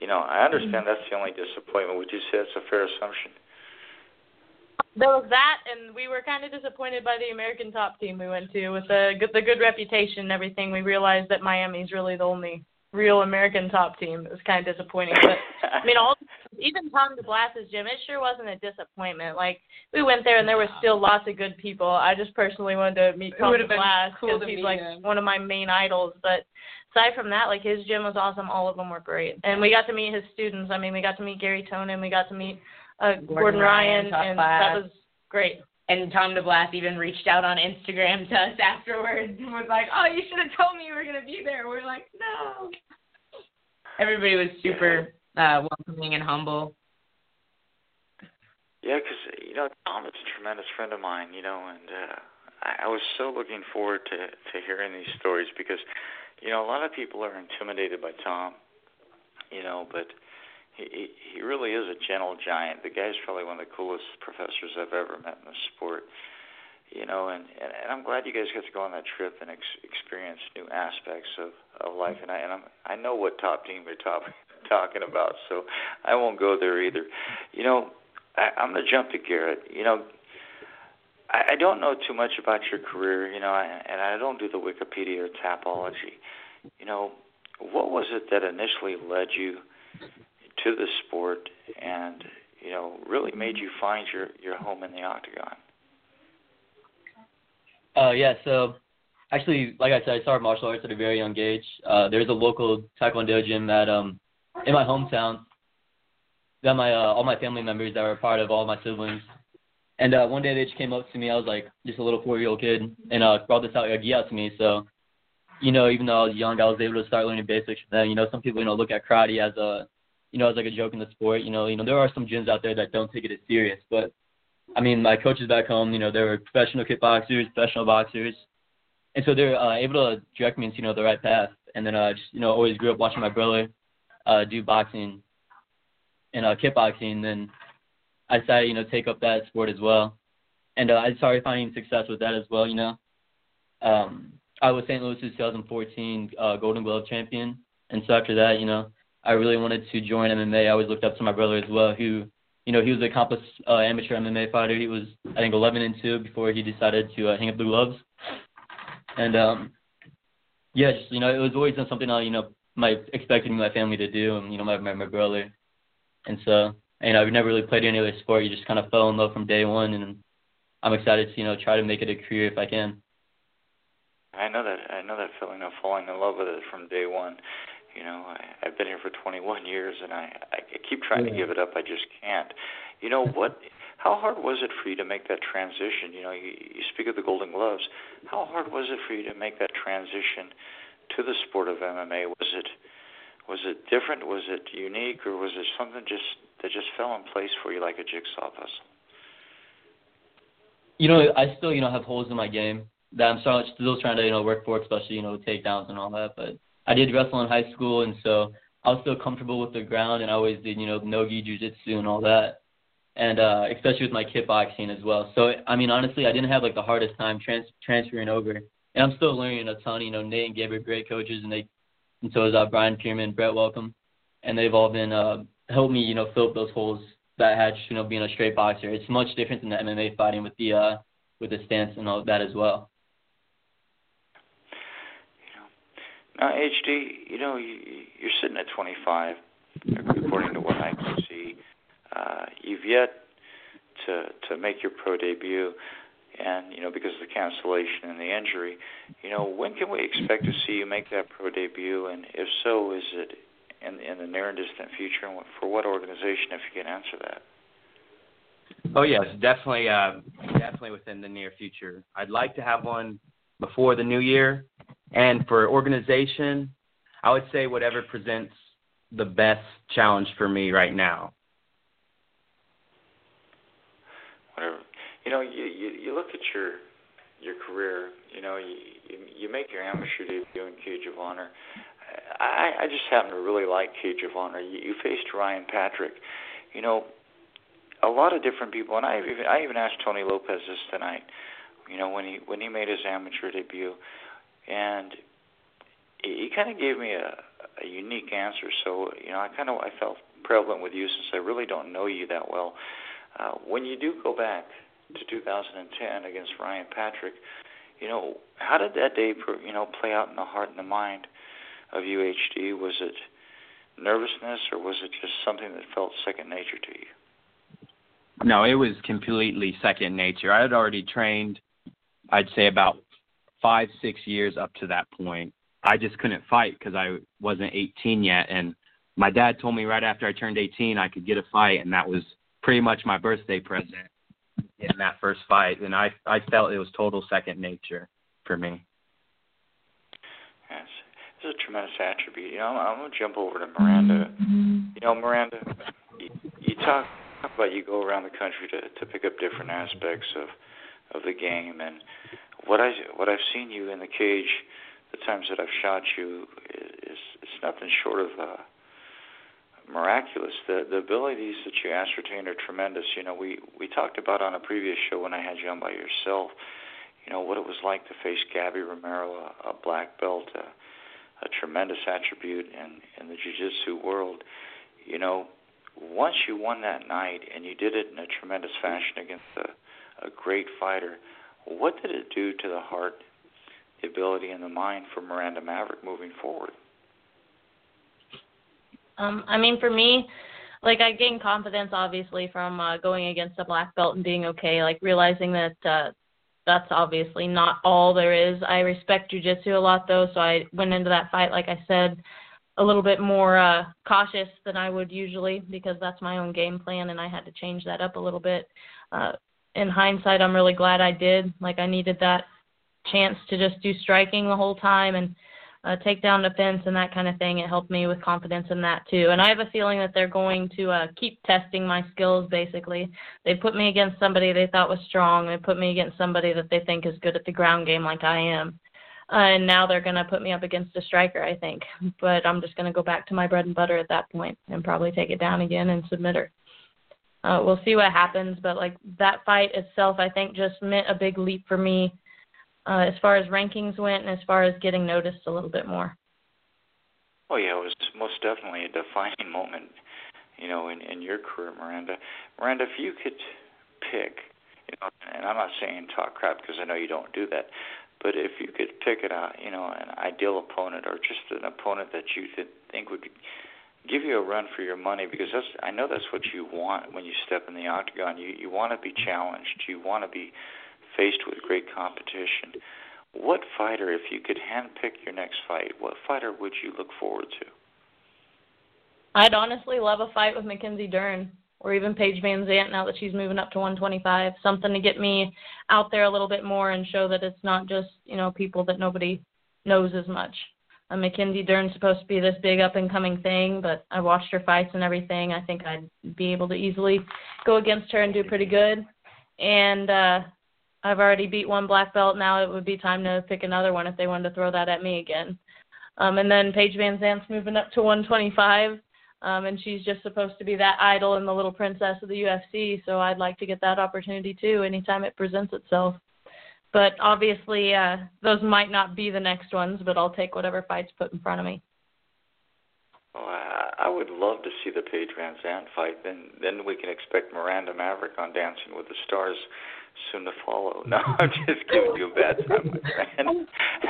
you know, I understand that's the only disappointment. Would you say that's a fair assumption? There was that, and we were kind of disappointed by the American top team we went to. With the good, the good reputation and everything, we realized that Miami's really the only real American top team. It was kind of disappointing. But, I mean, all even Tom DeBlass's gym, it sure wasn't a disappointment. Like, we went there, and there were still lots of good people. I just personally wanted to meet Tom DeBlass because cool he's, like, him. one of my main idols. But aside from that, like, his gym was awesome. All of them were great. And we got to meet his students. I mean, we got to meet Gary Tonin. We got to meet Uh, Gordon, Gordon Ryan, Ryan and class. That was great. And Tom DeBlass even reached out on Instagram to us afterwards and was like, oh, you should have told me you were going to be there. We're like, no. Everybody was super uh, welcoming and humble. Yeah, because, you know, Tom is a tremendous friend of mine, you know, and uh, I, I was so looking forward to, to hearing these stories because, you know, a lot of people are intimidated by Tom, you know, but He he really is a gentle giant. The guy's probably one of the coolest professors I've ever met in the sport, you know. And, and, and I'm glad you guys got to go on that trip and ex- experience new aspects of, of life. And I and I'm, I know what top team you're top, talking about, so I won't go there either. You know, I, I'm gonna jump to Garrett. You know, I, I don't know too much about your career, you know, I, and I don't do the Wikipedia or Tapology. You know, what was it that initially led you to the sport and, you know, really made you find your, your home in the octagon? Uh, yeah, so actually, like I said, I started martial arts at a very young age. Uh, there's a local Taekwondo gym at, um, in my hometown that my uh, all my family members that were a part of, all my siblings. And uh, one day they just came up to me. I was like just a little four-year-old kid and uh, brought this out, like, yeah, to me. So, you know, even though I was young, I was able to start learning basics from them. You know, some people, you know, look at karate as a you know, it's like a joke in the sport. You know, you know, there are some gyms out there that don't take it as serious. But, I mean, my coaches back home, you know, they were professional kickboxers, professional boxers. And so they're uh, able to direct me into, you know, the right path. And then I uh, just, you know, always grew up watching my brother uh, do boxing and uh, kickboxing. And then I decided, you know, take up that sport as well. And uh, I started finding success with that as well, you know. Um, I was Saint Louis' two thousand fourteen uh, Golden Glove champion. And so after that, you know, I really wanted to join M M A. I always looked up to my brother as well, who, you know, he was an accomplished uh, amateur M M A fighter. He was, I think, eleven and two before he decided to uh, hang up the gloves. And, um, yeah, just, you know, it was always something I, you know, my expected my family to do, and, you know, my, my, my brother. And so, you know, I've never really played any other sport. You just kind of fell in love from day one, and I'm excited to, you know, try to make it a career if I can. I know that. I know that feeling of falling in love with it from day one. You know, I, I've been here for twenty-one years, and I, I keep trying yeah. to give it up. I just can't. You know, what? How hard was it for you to make that transition? You know, you, you speak of the Golden Gloves. How hard was it for you to make that transition to the sport of M M A? Was it was it different? Was it unique, or was it something just that just fell in place for you like a jigsaw puzzle? You know, I still, you know, have holes in my game that I'm still, still trying to, you know, work for, especially, you know, takedowns and all that, but I did wrestle in high school, and so I was still comfortable with the ground, and I always did, you know, no-gi, jiu-jitsu, and all that, and uh, especially with my kickboxing as well. So, I mean, honestly, I didn't have, like, the hardest time trans- transferring over, and I'm still learning a ton. You know, Nate and Gabe are great coaches, and they, and so is uh, Brian Pierman, Brett Welcome, and they've all been uh, helped me, you know, fill up those holes that I had, you know, being a straight boxer. It's much different than the M M A fighting with the uh, with the stance and all that as well. Now, H D, you know, you, you're sitting at twenty-five, according to what I can see. Uh, you've yet to to make your pro debut, and, you know, because of the cancellation and the injury, you know, when can we expect to see you make that pro debut? And if so, is it in, in the near and distant future? And for what organization, if you can answer that? Oh, yes, definitely, uh, definitely within the near future. I'd like to have one before the new year. And for organization, I would say whatever presents the best challenge for me right now. Whatever. You know, you, you, you look at your your career, you know, you, you, you make your amateur debut in Cage of Honor. I, I just happen to really like Cage of Honor. You, you faced Ryan Patrick. You know, a lot of different people, and I even, I even asked Tony Lopez this tonight, you know, when he when he made his amateur debut. And he kind of gave me a, a a unique answer. So, you know, I kind of I felt prevalent with you since I really don't know you that well. Uh, when you do go back to two thousand ten against Ryan Patrick, you know, how did that day, you know, play out in the heart and the mind of U H D? Was it nervousness, or was it just something that felt second nature to you? No, it was completely second nature. I had already trained, I'd say, about five, six years up to that point. I just couldn't fight because I wasn't eighteen yet, and my dad told me right after I turned eighteen I could get a fight, and that was pretty much my birthday present in that first fight, and I I felt it was total second nature for me. Yes, it's a tremendous attribute. You know, I'm, I'm going to jump over to Miranda. You know, Miranda, you, you talk about you go around the country to, to pick up different aspects of of the game, and what I what I've seen you in the cage, the times that I've shot you, is it's nothing short of uh, miraculous. The the abilities that you ascertain are tremendous. You know, we, we talked about on a previous show when I had you on by yourself, you know, what it was like to face Gabby Romero, a, a black belt, a, a tremendous attribute in, in the jiu-jitsu world. You know, once you won that night, and you did it in a tremendous fashion against a, a great fighter, what did it do to the heart, the ability, and the mind for Miranda Maverick moving forward? Um, I mean, for me, like, I gained confidence, obviously, from uh, going against a black belt and being okay, like, realizing that uh, that's obviously not all there is. I respect jiu-jitsu a lot, though, so I went into that fight, like I said, a little bit more uh, cautious than I would usually, because that's my own game plan, and I had to change that up a little bit. Uh, in hindsight, I'm really glad I did. Like, I needed that chance to just do striking the whole time and uh, take down defense and that kind of thing. It helped me with confidence in that, too. And I have a feeling that they're going to uh, keep testing my skills, basically. They put me against somebody they thought was strong. They put me against somebody that they think is good at the ground game like I am. Uh, and now they're going to put me up against a striker, I think. But I'm just going to go back to my bread and butter at that point and probably take it down again and submit her. Uh, we'll see what happens. But, like, that fight itself, I think, just meant a big leap for me uh, as far as rankings went and as far as getting noticed a little bit more. Oh, yeah, it was most definitely a defining moment, you know, in, in your career, Miranda. Miranda, if you could pick, you know, and I'm not saying talk crap because I know you don't do that, but if you could pick it out, you know, an ideal opponent or just an opponent that you th- think would give you a run for your money, because that's, I know that's what you want when you step in the octagon. You you want to be challenged. You want to be faced with great competition. What fighter, if you could handpick your next fight, what fighter would you look forward to? I'd honestly love a fight with Mackenzie Dern or even Paige Van Zant now that she's moving up to one twenty-five, something to get me out there a little bit more and show that it's not just, you know, people that nobody knows as much. Uh, Mackenzie Dern's supposed to be this big up-and-coming thing, but I watched her fights and everything. I think I'd be able to easily go against her and do pretty good. And uh, I've already beat one black belt. Now it would be time to pick another one if they wanted to throw that at me again. Um, and then Paige Van Zant's moving up to one twenty-five. Um, and she's just supposed to be that idol and the little princess of the U F C, so I'd like to get that opportunity too anytime it presents itself. But obviously, uh, those might not be the next ones, but I'll take whatever fight's put in front of me. Well, I, I would love to see the Paige Van Zant fight. Then, then we can expect Miranda Maverick on Dancing with the Stars soon to follow. No, I'm just giving you a bad time, my friend.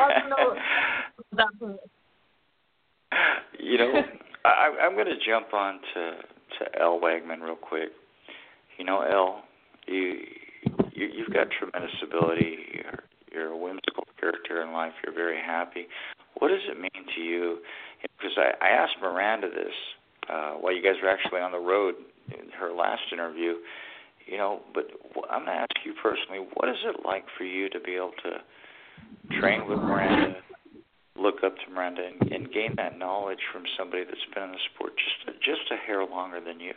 You know, I, I'm going to jump on to, to Elle Wagman real quick. You know, Elle, you, you, you've got tremendous ability. You're, you're a whimsical character in life. You're very happy. What does it mean to you? Because I, I asked Miranda this uh, while you guys were actually on the road in her last interview, you know, but I'm going to ask you personally, what is it like for you to be able to train with Miranda, look up to Miranda, and, and gain that knowledge from somebody that's been in the sport just a, just a hair longer than you?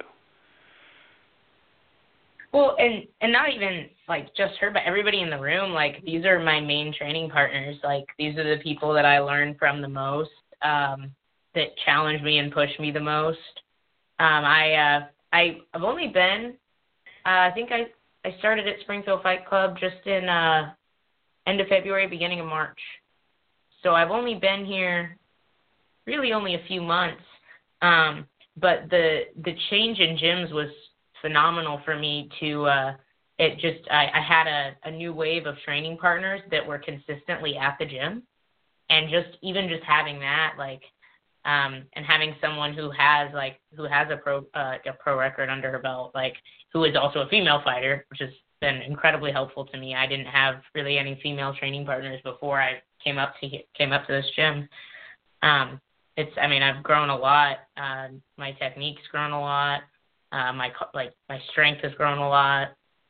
Well, and and not even, like, just her, but everybody in the room. Like, these are my main training partners. Like, these are the people that I learn from the most, um, that challenge me and push me the most. Um, I, uh, I, I've only been, uh, I think I, I started at Springfield Fight Club just in uh, end of February, beginning of March. So I've only been here really only a few months. Um, but the the change in gyms was phenomenal for me to uh, it just I, I had a, a new wave of training partners that were consistently at the gym, and just even just having that like um, and having someone who has like who has a pro uh, a pro record under her belt, like who is also a female fighter, which has been incredibly helpful to me. I didn't have really any female training partners before I came up to came up to this gym. Um, It's, I mean, I've grown a lot. Uh, my technique's grown a lot. Uh, my like my strength has grown a lot.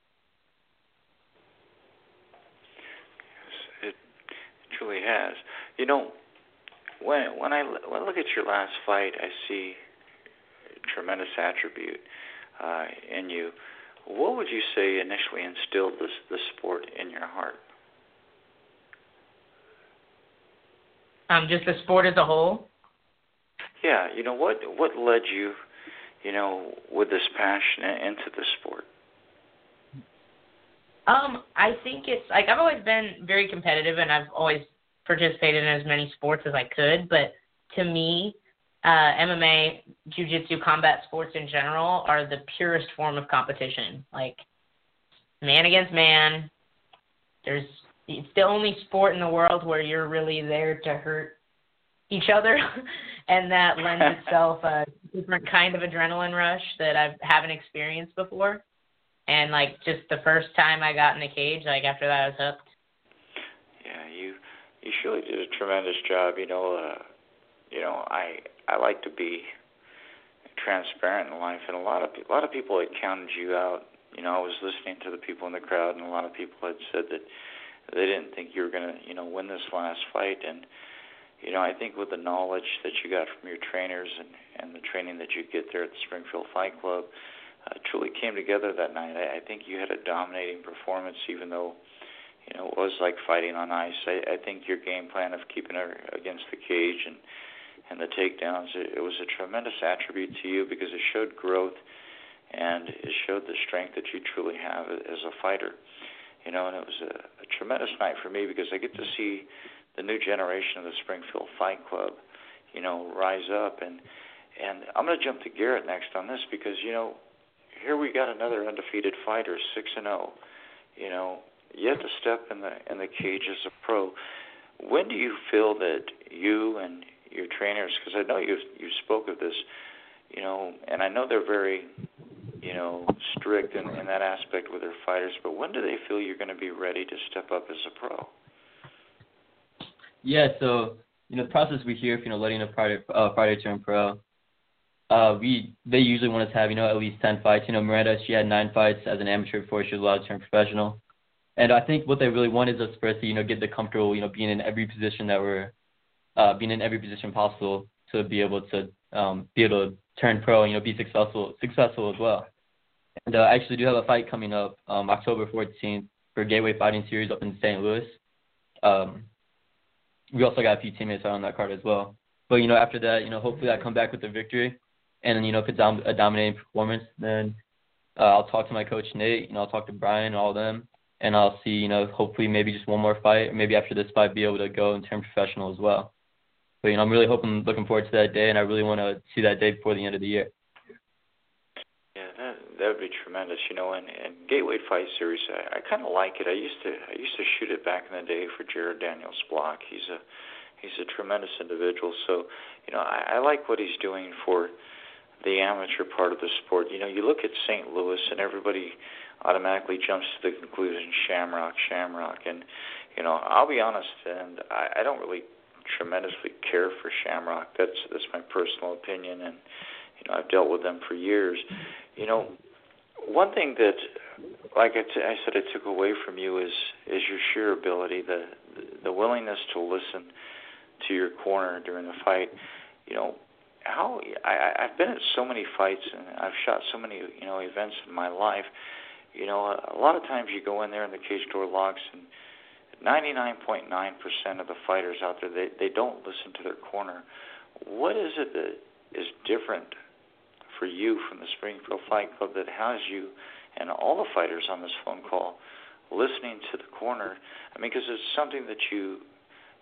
Yes, it truly has. You know, when when I when I look at your last fight, I see a tremendous attribute uh, in you. What would you say initially instilled this the sport in your heart? Um, just the sport as a whole. Yeah, you know, what what led you, you know, with this passion into the sport? Um, I think it's, like, I've always been very competitive, and I've always participated in as many sports as I could, but to me, uh, M M A, jiu-jitsu, combat sports in general are the purest form of competition. Like, man against man, there's, it's the only sport in the world where you're really there to hurt each other, and that lends itself a different kind of adrenaline rush that I haven't experienced before. And like just the first time I got in the cage, like after that I was hooked. Yeah, you you surely did a tremendous job. You know, uh, you know, I I like to be transparent in life, and a lot of a lot of people had counted you out. You know, I was listening to the people in the crowd, and a lot of people had said that they didn't think you were going to, you know, win this last fight. And you know, I think with the knowledge that you got from your trainers and, and the training that you get there at the Springfield Fight Club, uh, truly came together that night. I, I think you had a dominating performance, even though, you know, it was like fighting on ice. I, I think your game plan of keeping her against the cage and, and the takedowns, it, it was a tremendous attribute to you because it showed growth and it showed the strength that you truly have as a fighter. You know, and it was a, a tremendous night for me because I get to see the new generation of the Springfield Fight Club, you know, rise up. And, and I'm going to jump to Garrett next on this because, you know, here we got another undefeated fighter, six and oh. You know, you have to step in the in the cage as a pro. When do you feel that you and your trainers, because I know you you spoke of this, you know, and I know they're very, you know, strict in, in that aspect with their fighters, but when do they feel you're going to be ready to step up as a pro? Yeah, so, you know, the process we hear, you know, letting a fighter, uh, fighter turn pro, uh, we they usually want us to have, you know, at least ten fights. You know, Miranda, she had nine fights as an amateur before she was allowed to turn professional. And I think what they really want is us for us to, you know, get the comfortable, you know, being in every position that we're, uh, being in every position possible to be able to um, be able to turn pro and, you know, be successful, successful as well. And uh, I actually do have a fight coming up um, October fourteenth for Gateway Fighting Series up in Saint Louis. Um, we also got a few teammates out on that card as well. But, you know, after that, you know, hopefully I come back with a victory. And then, you know, if it's a dominating performance, then uh, I'll talk to my coach, Nate. You know, I'll talk to Brian and all of them. And I'll see, you know, hopefully maybe just one more fight, or maybe after this fight be able to go and turn professional as well. But, you know, I'm really hoping, looking forward to that day, and I really want to see that day before the end of the year. Yeah, that that would be tremendous, you know. And, and Gateway Fight Series, I, I kind of like it. I used to I used to shoot it back in the day for Jared Daniels Block. He's a he's a tremendous individual. So, you know, I, I like what he's doing for the amateur part of the sport. You know, you look at Saint Louis, and everybody automatically jumps to the conclusion, Shamrock, Shamrock. And, you know, I'll be honest, and I, I don't really tremendously care for Shamrock. That's that's my personal opinion, and, you know, I've dealt with them for years. You know, one thing that, like I, t- I said, I took away from you is is your sheer ability, the the willingness to listen to your corner during the fight. You know, how I, I've been at so many fights and I've shot so many, you know, events in my life. You know, a, a lot of times you go in there and the cage door locks, and ninety-nine point nine percent of the fighters out there, they, they don't listen to their corner. What is it that is different for you from the Springfield Fight Club that has you and all the fighters on this phone call listening to the corner? I mean, because it's something that you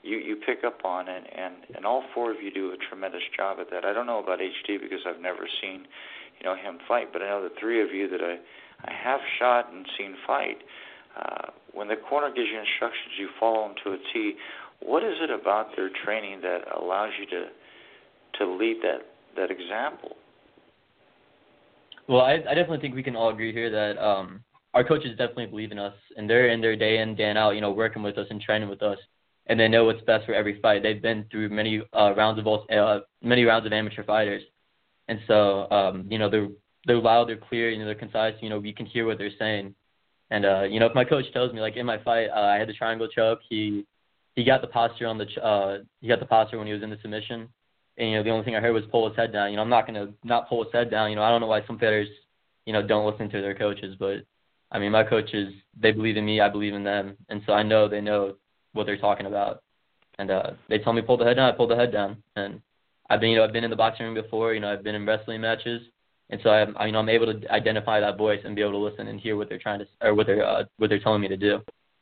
you, you pick up on, and, and, and all four of you do a tremendous job at that. I don't know about H D because I've never seen, you know, him fight, but I know the three of you that I, I have shot and seen fight, uh, when the corner gives you instructions, you follow them to a T. What is it about their training that allows you to to lead that, that example? Well, I, I definitely think we can all agree here that um, our coaches definitely believe in us, and they're in there day in, day out, you know, working with us and training with us, and they know what's best for every fight. They've been through many uh, rounds of uh, many rounds of amateur fighters, and so um, you know they're they're loud, they're clear, you know, they're concise. You know, we can hear what they're saying, and uh, you know, if my coach tells me, like in my fight, uh, I had the triangle choke, he he got the posture on the ch- uh, he got the posture when he was in the submission. And, you know, the only thing I heard was pull his head down. You know, I'm not going to not pull his head down. You know, I don't know why some fighters, you know, don't listen to their coaches. But, I mean, my coaches, they believe in me. I believe in them. And so I know they know what they're talking about. And uh, they tell me pull the head down. I pull the head down. And I've been, you know, I've been in the boxing ring before. You know, I've been in wrestling matches. And so I'm, I, you know, I'm able to identify that voice and be able to listen and hear what they're trying to, or what they're, uh, what they're telling me to do.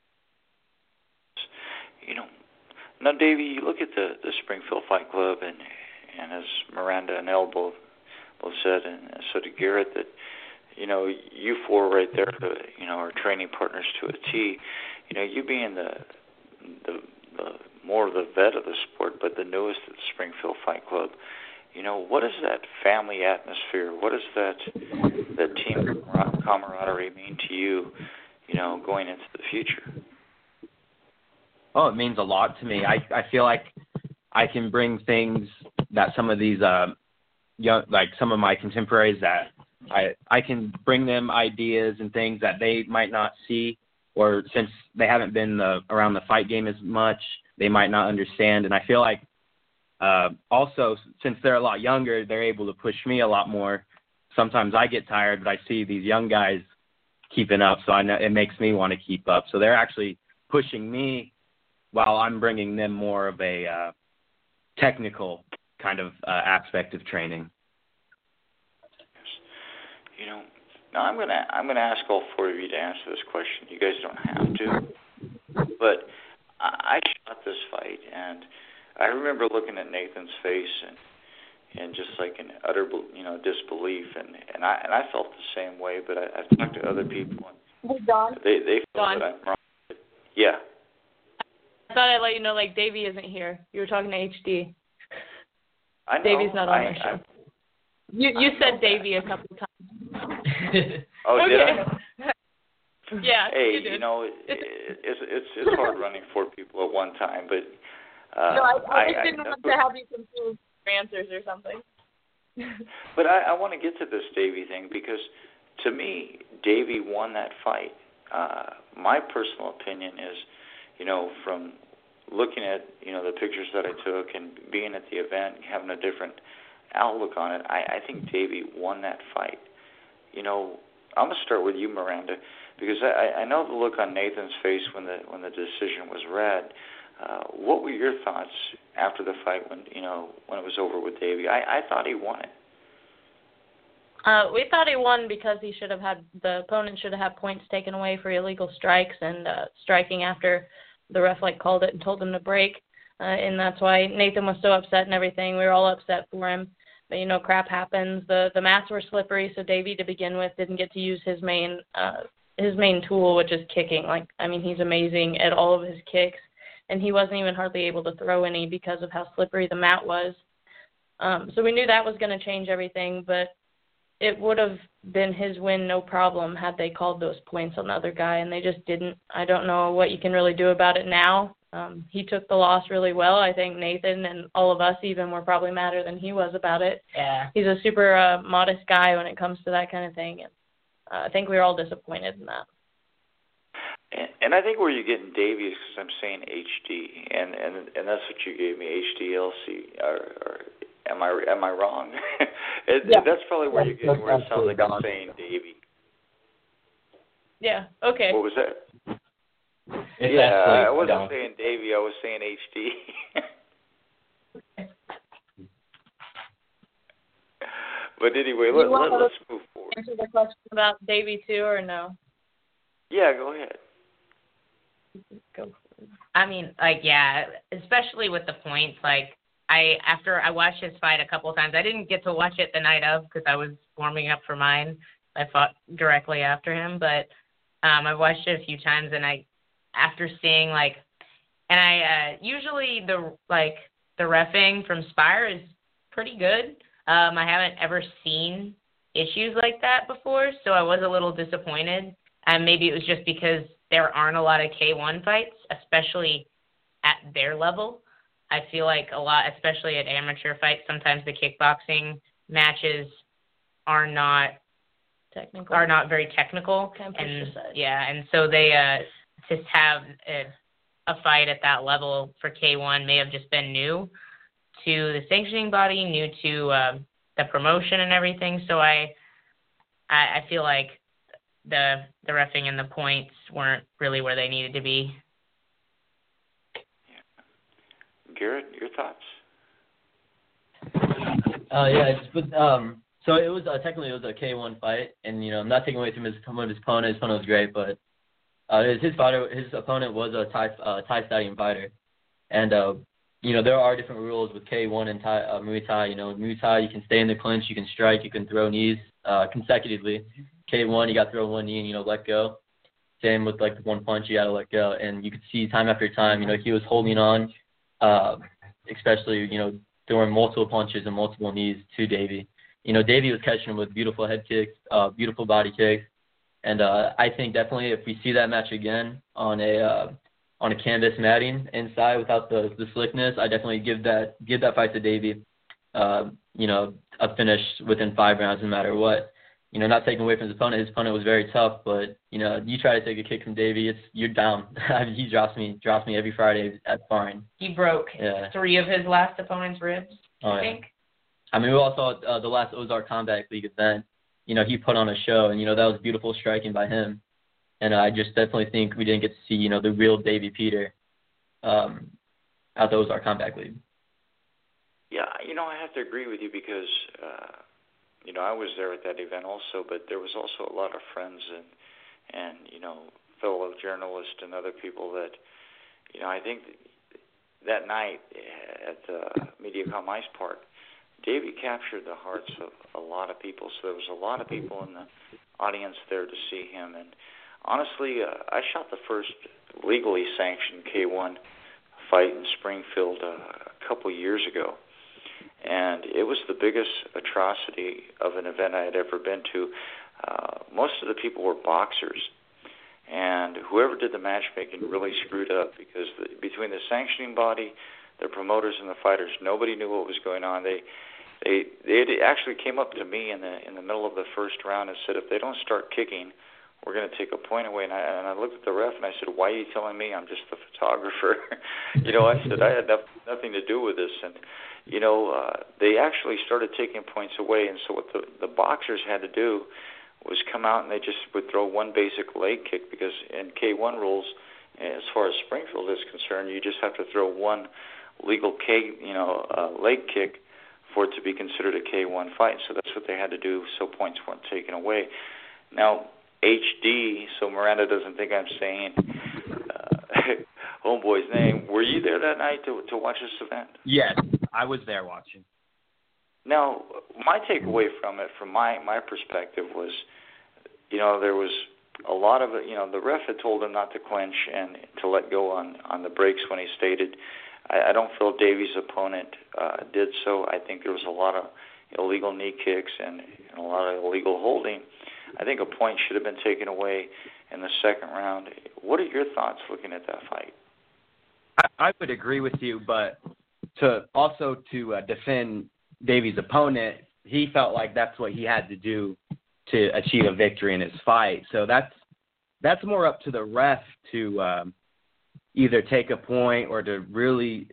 You know, now, Davey, you look at the, the Springfield Fight Club, and and as Miranda and El both, both said, and so did Garrett, that, you know, you four right there, the, you know, are training partners to a T. You know, you being the, the the more of the vet of the sport, but the newest at the Springfield Fight Club, you know, what does that family atmosphere, what does that that team camaraderie mean to you, you know, going into the future? Oh, it means a lot to me. I, I feel like I can bring things that some of these, uh, young, like some of my contemporaries, that I I can bring them ideas and things that they might not see, or since they haven't been the, around the fight game as much, they might not understand. And I feel like uh, also, since they're a lot younger, they're able to push me a lot more. Sometimes I get tired, but I see these young guys keeping up, so I know it makes me want to keep up. So they're actually pushing me while I'm bringing them more of a uh, technical kind of uh, aspect of training. You know, now I'm gonna I'm gonna ask all four of you to answer this question. You guys don't have to, but I, I shot this fight, and I remember looking at Nathan's face and and just like in utter you know disbelief, and, and I and I felt the same way. But I, I've talked to other people, and Hey, Don. they they felt Don. that I'm wrong. Yeah. I thought I'd let you know, like, Davey isn't here. You were talking to H D. I know. Davy's not on I, our show. I, you you I said know Davey a couple of times. oh, okay. did I? Yeah. Hey, you, did. you know, it, it, it's it's it's hard running four people at one time, but uh, no, I, I just I, didn't I, want to have you confused for answers or something. But I, I want to get to this Davey thing because, to me, Davey won that fight. Uh, my personal opinion is, you know, from looking at, you know, the pictures that I took and being at the event, having a different outlook on it, I, I think Davey won that fight. You know, I'm gonna start with you, Miranda, because I, I know the look on Nathan's face when the when the decision was read. Uh, what were your thoughts after the fight when you know when it was over with Davey? I, I thought he won it. Uh, we thought he won because he should have had the opponent should have had points taken away for illegal strikes and uh, striking after the ref like called it and told him to break, uh, and that's why Nathan was so upset and everything. We were all upset for him, but you know, crap happens. The the mats were slippery, so Davey to begin with didn't get to use his main uh, his main tool, which is kicking. Like I mean, he's amazing at all of his kicks, and he wasn't even hardly able to throw any because of how slippery the mat was. Um, so we knew that was going to change everything, but it would have been his win, no problem, had they called those points on the other guy, and they just didn't. I don't know what you can really do about it now. Um, he took the loss really well. I think Nathan and all of us even were probably madder than he was about it. Yeah. He's a super uh, modest guy when it comes to that kind of thing, and uh, I think we were all disappointed in that. And, and I think where you're getting Davey is because I'm saying H D, and, and and that's what you gave me, H D L C, or, or am I am I wrong? it, yeah. That's probably where you're getting where it sounds like I'm saying Davey. Yeah, okay. What was that? It's yeah, I wasn't Don. saying Davey, I was saying H D. But anyway, let, let, let's move forward. Answer the question about Davey too, or no? Yeah, go ahead. Go for it. I mean, like, yeah, especially with the points. Like, I after I watched his fight a couple of times, I didn't get to watch it the night of because I was warming up for mine. I fought directly after him, but um, I've watched it a few times, and I, after seeing like, and I uh, usually the like the reffing from Spire is pretty good. Um, I haven't ever seen issues like that before, so I was a little disappointed. And maybe it was just because there aren't a lot of K one fights, especially at their level. I feel like a lot, especially at amateur fights, sometimes the kickboxing matches are not technical, are not very technical. Can't push and aside. yeah, and so they uh, just have a, a fight at that level for K one may have just been new to the sanctioning body, new to uh, the promotion and everything. So I, I, I feel like the the reffing and the points weren't really where they needed to be. Yeah. Garrett, your thoughts? Uh, yeah, it's, but, um, so it was uh, technically it was a K one fight, and you know I'm not taking away from his from his opponent. His opponent was great, but uh, his his fighter, his opponent was a Thai uh, Thai Stadium fighter, and uh, you know there are different rules with K one and Thai, uh, Muay Thai. You know, Muay Thai you can stay in the clinch, you can strike, you can throw knees uh, consecutively. K one, you got to throw one knee and, you know, let go. Same with, like, the one punch, you got to let go. And you could see time after time, you know, he was holding on, uh, especially, you know, throwing multiple punches and multiple knees to Davey. You know, Davey was catching him with beautiful head kicks, uh, beautiful body kicks. And uh, I think definitely if we see that match again on a uh, on a canvas matting inside without the, the slickness, I definitely give that give that fight to Davey, uh, you know, a finish within five rounds no matter what. You know, not taking away from his opponent. His opponent was very tough, but you know, you try to take a kick from Davey, it's you're down. He drops me, drops me every Friday at sparring. He broke yeah. three of his last opponent's ribs, oh, I yeah. think. I mean, we all saw uh, the last Ozark Combat League event. You know, he put on a show, and you know that was beautiful striking by him. And uh, I just definitely think we didn't get to see, you know, the real Davey Peter um, at the Ozark Combat League. Yeah, you know, I have to agree with you because. Uh, You know, I was there at that event also, but there was also a lot of friends and, and you know, fellow journalists and other people that, you know, I think that night at the MediaCom Ice Park, Davey captured the hearts of a lot of people. So there was a lot of people in the audience there to see him. And honestly, uh, I shot the first legally sanctioned K one fight in Springfield uh, a couple years ago. And it was the biggest atrocity of an event I had ever been to. Uh, most of the people were boxers. And whoever did the matchmaking really screwed up because the, between the sanctioning body, the promoters, and the fighters, nobody knew what was going on. They they they actually came up to me in the in the middle of the first round and said, if they don't start kicking, we're going to take a point away. And I, and I looked at the ref and I said, why are you telling me? I'm just the photographer. you know, I said, I had no, nothing to do with this. And, you know, uh, they actually started taking points away. And so what the, the boxers had to do was come out and they just would throw one basic leg kick because in K one rules, as far as Springfield is concerned, you just have to throw one legal K, you know, uh, leg kick for it to be considered a K one fight. So that's what they had to do so points weren't taken away. Now, H D, so Miranda doesn't think I'm saying uh, homeboy's name. Were you there that night to to watch this event? Yes, I was there watching. Now, my takeaway from it, from my, my perspective, was, you know, there was a lot of, you know, the ref had told him not to clinch and to let go on, on the breaks when he stated. I, I don't feel Davey's opponent uh, did so. I think there was a lot of illegal knee kicks and, and a lot of illegal holding. I think a point should have been taken away in the second round. What are your thoughts looking at that fight? I, I would agree with you, but to also to uh, defend Davey's opponent, he felt like that's what he had to do to achieve a victory in his fight. So that's that's more up to the ref to um, either take a point or to really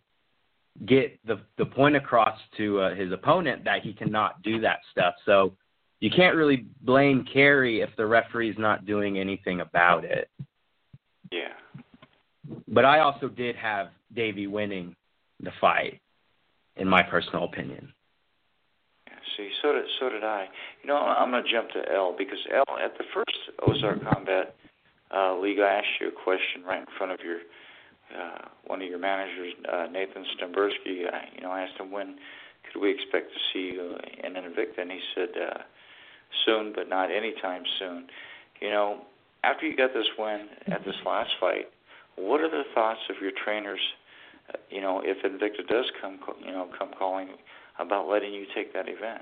get the the point across to uh, his opponent that he cannot do that stuff. So you can't really blame Kerry if the referee's not doing anything about it. Yeah. But I also did have Davey winning the fight, in my personal opinion. Yeah, see, so did so did I. You know, I'm going to jump to L because L at the first Ozark Combat uh, League, I asked you a question right in front of your uh, one of your managers, uh, Nathan Stemberski, I, you know, I asked him when could we expect to see you in Invicta, and he said uh, soon, but not anytime soon. You know, after you got this win at this last fight, what are the thoughts of your trainers, uh, you know, if Invicta does come, you know, come calling about letting you take that event?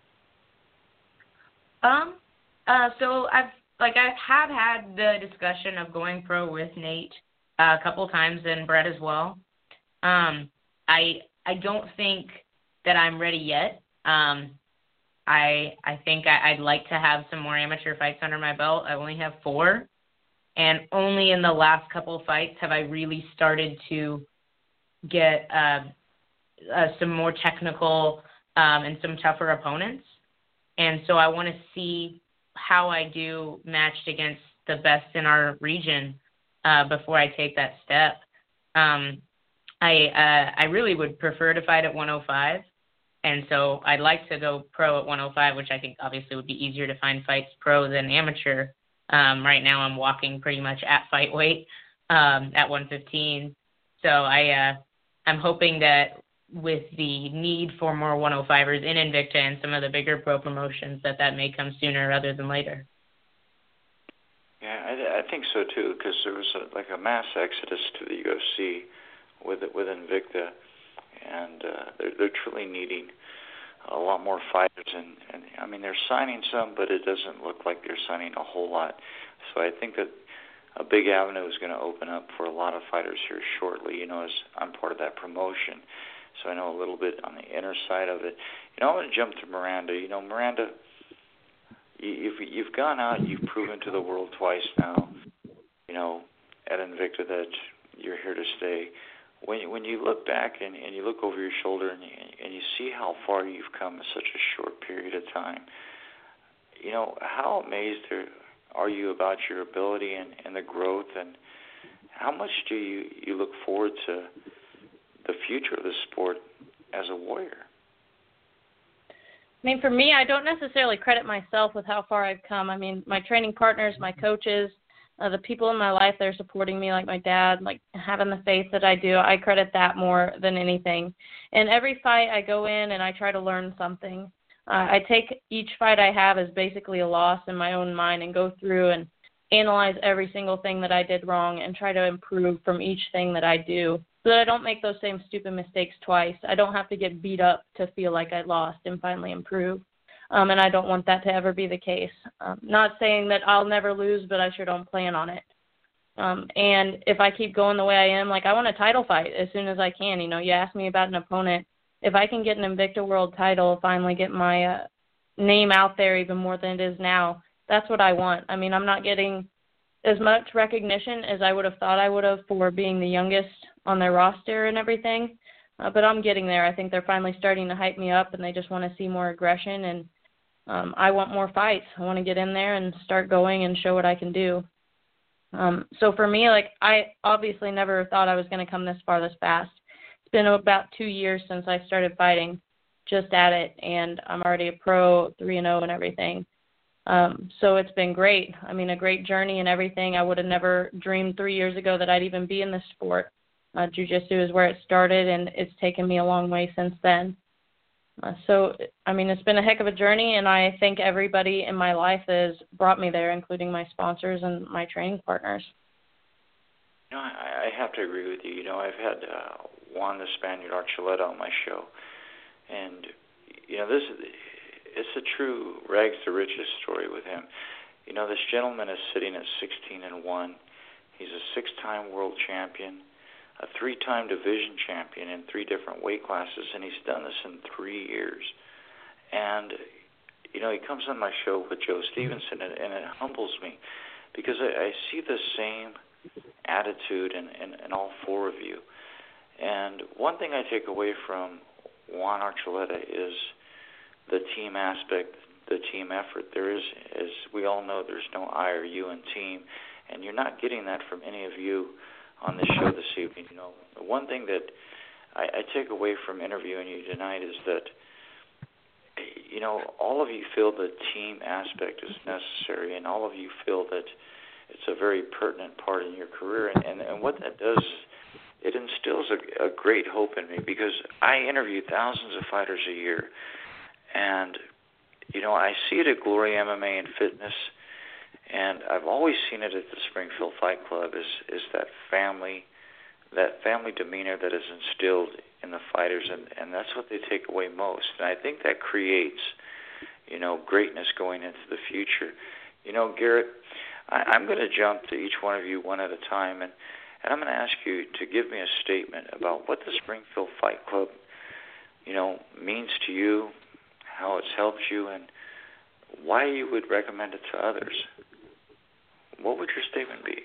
Um, uh, so I've, like, I have had the discussion of going pro with Nate uh, a couple times and Brett as well. Um, I, I don't think that I'm ready yet. Um, I, I think I, I'd like to have some more amateur fights under my belt. I only have four, and only in the last couple of fights have I really started to get uh, uh, some more technical um, and some tougher opponents. And so I want to see how I do matched against the best in our region uh, before I take that step. Um, I uh, I really would prefer to fight at one oh five, and so I'd like to go pro at one oh five, which I think obviously would be easier to find fights pro than amateur. Um, right now I'm walking pretty much at fight weight um, at one fifteen, so I uh, I'm hoping that with the need for more one oh fivers in Invicta and some of the bigger pro promotions, that that may come sooner rather than later. Yeah, I, I think so too, because there was a, like a mass exodus to the U F C with with Invicta, and uh, they're they're truly needing a lot more fighters. And, and I mean, they're signing some, but it doesn't look like they're signing a whole lot. So I think that a big avenue is going to open up for a lot of fighters here shortly. You know, as I'm part of that promotion, so I know a little bit on the inner side of it. You know, I want to jump to Miranda. You know, Miranda, you've you've gone out, you've proven to the world twice now, you know, at Invicta that you're here to stay. When you, when you look back and, and you look over your shoulder and you, and you see how far you've come in such a short period of time, you know, how amazed are, are you about your ability and, and the growth, and how much do you, you look forward to the future of the sport as a warrior? I mean, for me, I don't necessarily credit myself with how far I've come. I mean, my training partners, my coaches, uh, the people in my life that are supporting me, like my dad, like having the faith that I do, I credit that more than anything. And every fight I go in and I try to learn something. Uh, I take each fight I have as basically a loss in my own mind and go through and analyze every single thing that I did wrong and try to improve from each thing that I do, so that I don't make those same stupid mistakes twice. I don't have to get beat up to feel like I lost and finally improve. Um, and I don't want that to ever be the case. Um, not saying that I'll never lose, but I sure don't plan on it. Um, and if I keep going the way I am, like, I want a title fight as soon as I can. You know, you asked me about an opponent. If I can get an Invicta World title, finally get my uh, name out there even more than it is now, that's what I want. I mean, I'm not getting as much recognition as I would have thought I would have for being the youngest on their roster and everything, uh, but I'm getting there. I think they're finally starting to hype me up, and they just want to see more aggression, and um, I want more fights. I want to get in there and start going and show what I can do. Um, so for me, like, I obviously never thought I was going to come this far this fast. It's been about two years since I started fighting, just at it, and I'm already a pro, three and oh and everything. Um, so it's been great. I mean, a great journey and everything. I would have never dreamed three years ago that I'd even be in this sport. Uh, jiu-jitsu is where it started, and it's taken me a long way since then. Uh, so, I mean, it's been a heck of a journey, and I thank everybody in my life that has brought me there, including my sponsors and my training partners. You know, I, I have to agree with you. You know, I've had uh, Juan the Spaniard Archuleta on my show, and, you know, this it's a true rags to riches story with him. You know, this gentleman is sitting at sixteen and one. He's a six-time world champion, a three-time division champion in three different weight classes, and he's done this in three years. And, you know, he comes on my show with Joe Stevenson, and, and it humbles me because I, I see the same attitude in, in, in all four of you. And one thing I take away from Juan Archuleta is the team aspect, the team effort. There is, as we all know, there's no I or you in team, and you're not getting that from any of you on this show this evening. You know, the one thing that I, I take away from interviewing you tonight is that, you know, all of you feel the team aspect is necessary, and all of you feel that it's a very pertinent part in your career. And, and, and what that does it instills a, a great hope in me because I interview thousands of fighters a year, and you know I see it at Glory M M A and Fitness, and I've always seen it at the Springfield Fight Club. Is is that family, that family demeanor that is instilled in the fighters, and, and that's what they take away most. And I think that creates, you know, greatness going into the future. You know, Garrett, I, I'm going to jump to each one of you one at a time, and, and I'm going to ask you to give me a statement about what the Springfield Fight Club, you know, means to you, how it's helped you, and why you would recommend it to others. What would your statement be?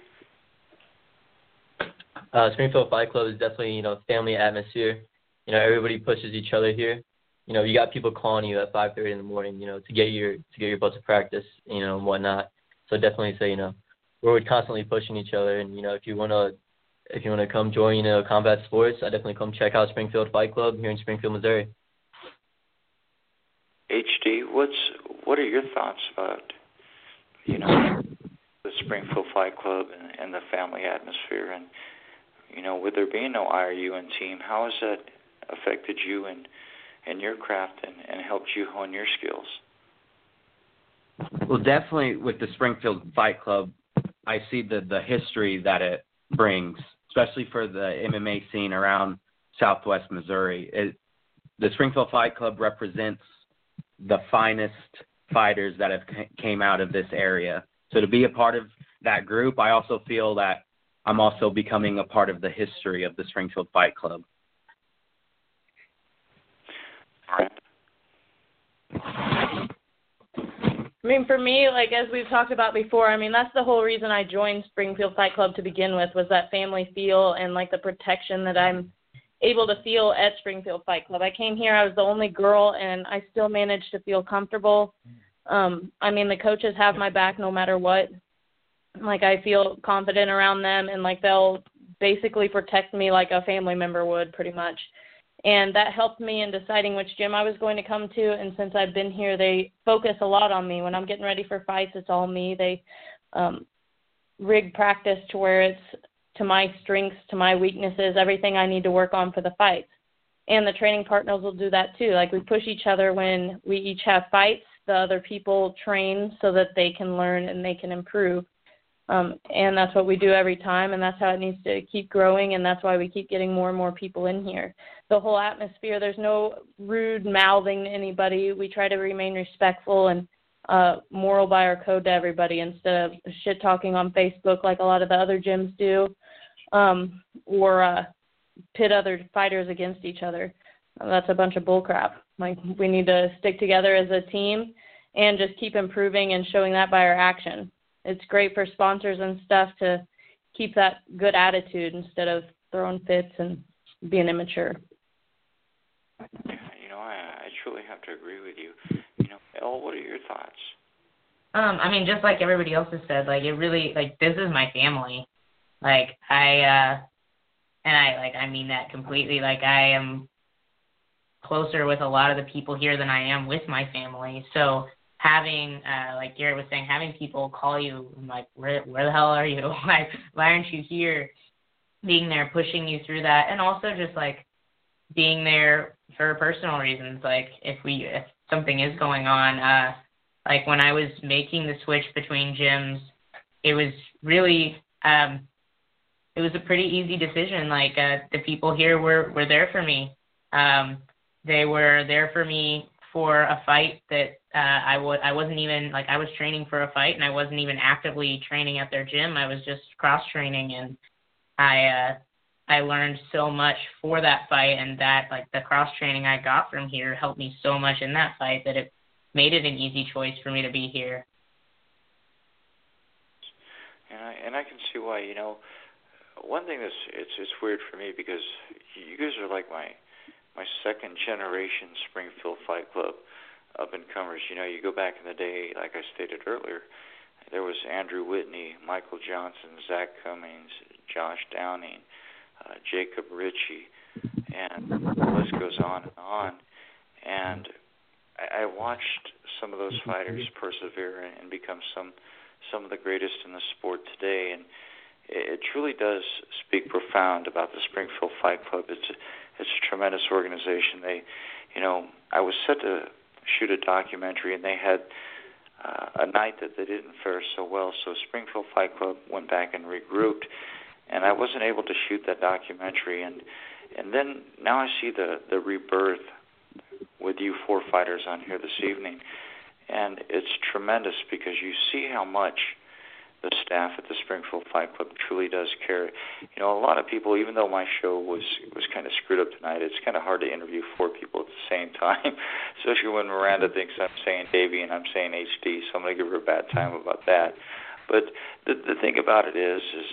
Uh, Springfield Fight Club is definitely, you know, family atmosphere. You know, everybody pushes each other here. You know, you got people calling you at five thirty in the morning, you know, to get your to get your butt to practice, you know, and whatnot. So definitely say, you know, we're constantly pushing each other, and you know, if you wanna if you wanna come join, you know, combat sports, I definitely come check out Springfield Fight Club here in Springfield, Missouri. H D, what's what are your thoughts about, you know, the Springfield Fight Club and, and the family atmosphere, and you know, with there being no I R U N team, how has that affected you and, and your craft and, and helped you hone your skills? Well, definitely with the Springfield Fight Club, I see the, the history that it brings, especially for the M M A scene around Southwest Missouri. It, the Springfield Fight Club represents the finest fighters that have came out of this area. So to be a part of that group, I also feel that I'm also becoming a part of the history of the Springfield Fight Club. I mean, for me, like as we've talked about before, I mean, that's the whole reason I joined Springfield Fight Club to begin with, was that family feel and like the protection that I'm able to feel at Springfield Fight Club. I came here, I was the only girl, and I still managed to feel comfortable. Um, I mean, the coaches have my back no matter what. Like, I feel confident around them, and, like, they'll basically protect me like a family member would pretty much. And that helped me in deciding which gym I was going to come to, and since I've been here, they focus a lot on me. When I'm getting ready for fights, it's all me. They um, rig practice to where it's to my strengths, to my weaknesses, everything I need to work on for the fights. And the training partners will do that too. Like, we push each other when we each have fights. The other people train so that they can learn and they can improve. Um, and that's what we do every time, and that's how it needs to keep growing, and that's why we keep getting more and more people in here. The whole atmosphere, there's no rude mouthing to anybody. We try to remain respectful and uh, moral by our code to everybody instead of shit-talking on Facebook like a lot of the other gyms do, um, or uh, pit other fighters against each other. That's a bunch of bullcrap. Like, we need to stick together as a team and just keep improving and showing that by our action. It's great for sponsors and stuff to keep that good attitude instead of throwing fits and being immature. You know, I, I truly have to agree with you. You know, Elle, what are your thoughts? Um, I mean, just like everybody else has said, like, it really, like, this is my family. Like, I, uh, and I, like, I mean that completely. Like, I am closer with a lot of the people here than I am with my family. So, having, uh, like Garrett was saying, having people call you, like, where, where the hell are you? Like, why aren't you here? Being there, pushing you through that, and also just, like, being there for personal reasons. Like, if we, if something is going on, uh, like, when I was making the switch between gyms, it was really, um, it was a pretty easy decision. Like, uh, the people here were, were there for me. Um, they were there for me for a fight that uh, I, w- I wasn't even, like, I was training for a fight, and I wasn't even actively training at their gym. I was just cross-training, and I uh, I learned so much for that fight, and that, like, the cross-training I got from here helped me so much in that fight that it made it an easy choice for me to be here. And I, and I can see why. You know, one thing that's, it's, it's weird for me because you guys are like my, my second generation Springfield Fight Club up-and-comers. You know, you go back in the day, like I stated earlier, there was Andrew Whitney, Michael Johnson, Zach Cummings, Josh Downing, uh, Jacob Ritchie, and the list goes on and on. And I, I watched some of those fighters persevere and become some some of the greatest in the sport today. And it, it truly does speak profound about the Springfield Fight Club. It's a, it's a tremendous organization. They, you know, I was set to shoot a documentary, and they had uh, a night that they didn't fare so well. So Springfield Fight Club went back and regrouped, and I wasn't able to shoot that documentary. And and then now I see the the rebirth with you four fighters on here this evening, and it's tremendous because you see how much the staff at the Springfield Fight Club truly does care. You know, a lot of people, even though my show was was kind of screwed up tonight, it's kind of hard to interview four people at the same time, especially when Miranda thinks I'm saying Davey and I'm saying H D, so I'm going to give her a bad time about that. But the the thing about it is, is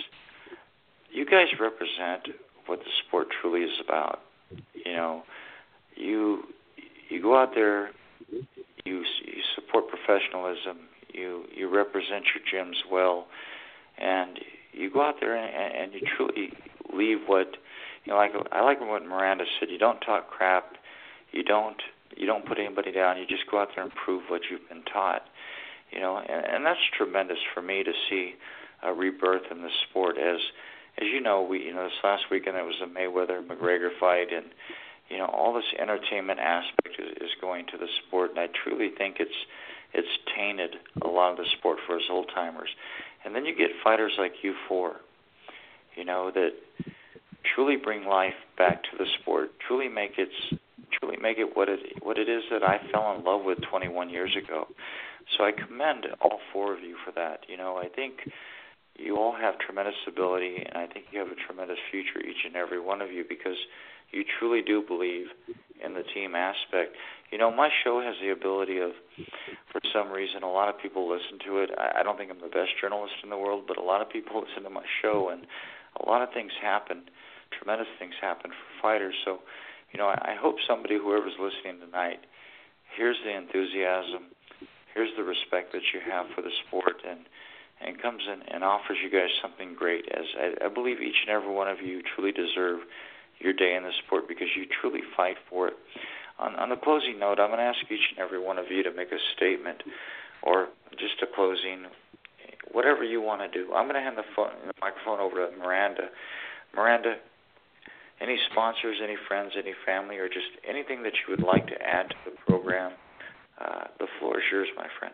you guys represent what the sport truly is about. You know, you you go out there, you you support professionalism. You you represent your gyms well, and you go out there and, and you truly leave what you know. Like I like what Miranda said. You don't talk crap. You don't you don't put anybody down. You just go out there and prove what you've been taught. You know, and, and that's tremendous for me to see a rebirth in the sport. As as you know, we you know this last weekend it was a Mayweather McGregor fight, and you know all this entertainment aspect is, is going to the sport, and I truly think it's. It's tainted a lot of the sport for us old timers, and then you get fighters like you four, you know, that truly bring life back to the sport, truly make it, truly make it what it what it is that I fell in love with twenty-one years ago. So I commend all four of you for that. You know, I think you all have tremendous ability, and I think you have a tremendous future, each and every one of you, because you truly do believe in the team aspect. You know, my show has the ability of, for some reason, a lot of people listen to it. I, I don't think I'm the best journalist in the world, but a lot of people listen to my show, and a lot of things happen, tremendous things happen for fighters. So, you know, I, I hope somebody, whoever's listening tonight, hears the enthusiasm, hears the respect that you have for the sport, and and comes in and offers you guys something great. As I, I believe each and every one of you truly deserve your day in the sport because you truly fight for it. On, on the closing note, I'm going to ask each and every one of you to make a statement or just a closing, whatever you want to do. I'm going to hand the, phone, the microphone over to Miranda. Miranda, any sponsors, any friends, any family, or just anything that you would like to add to the program, uh, the floor is yours, my friend.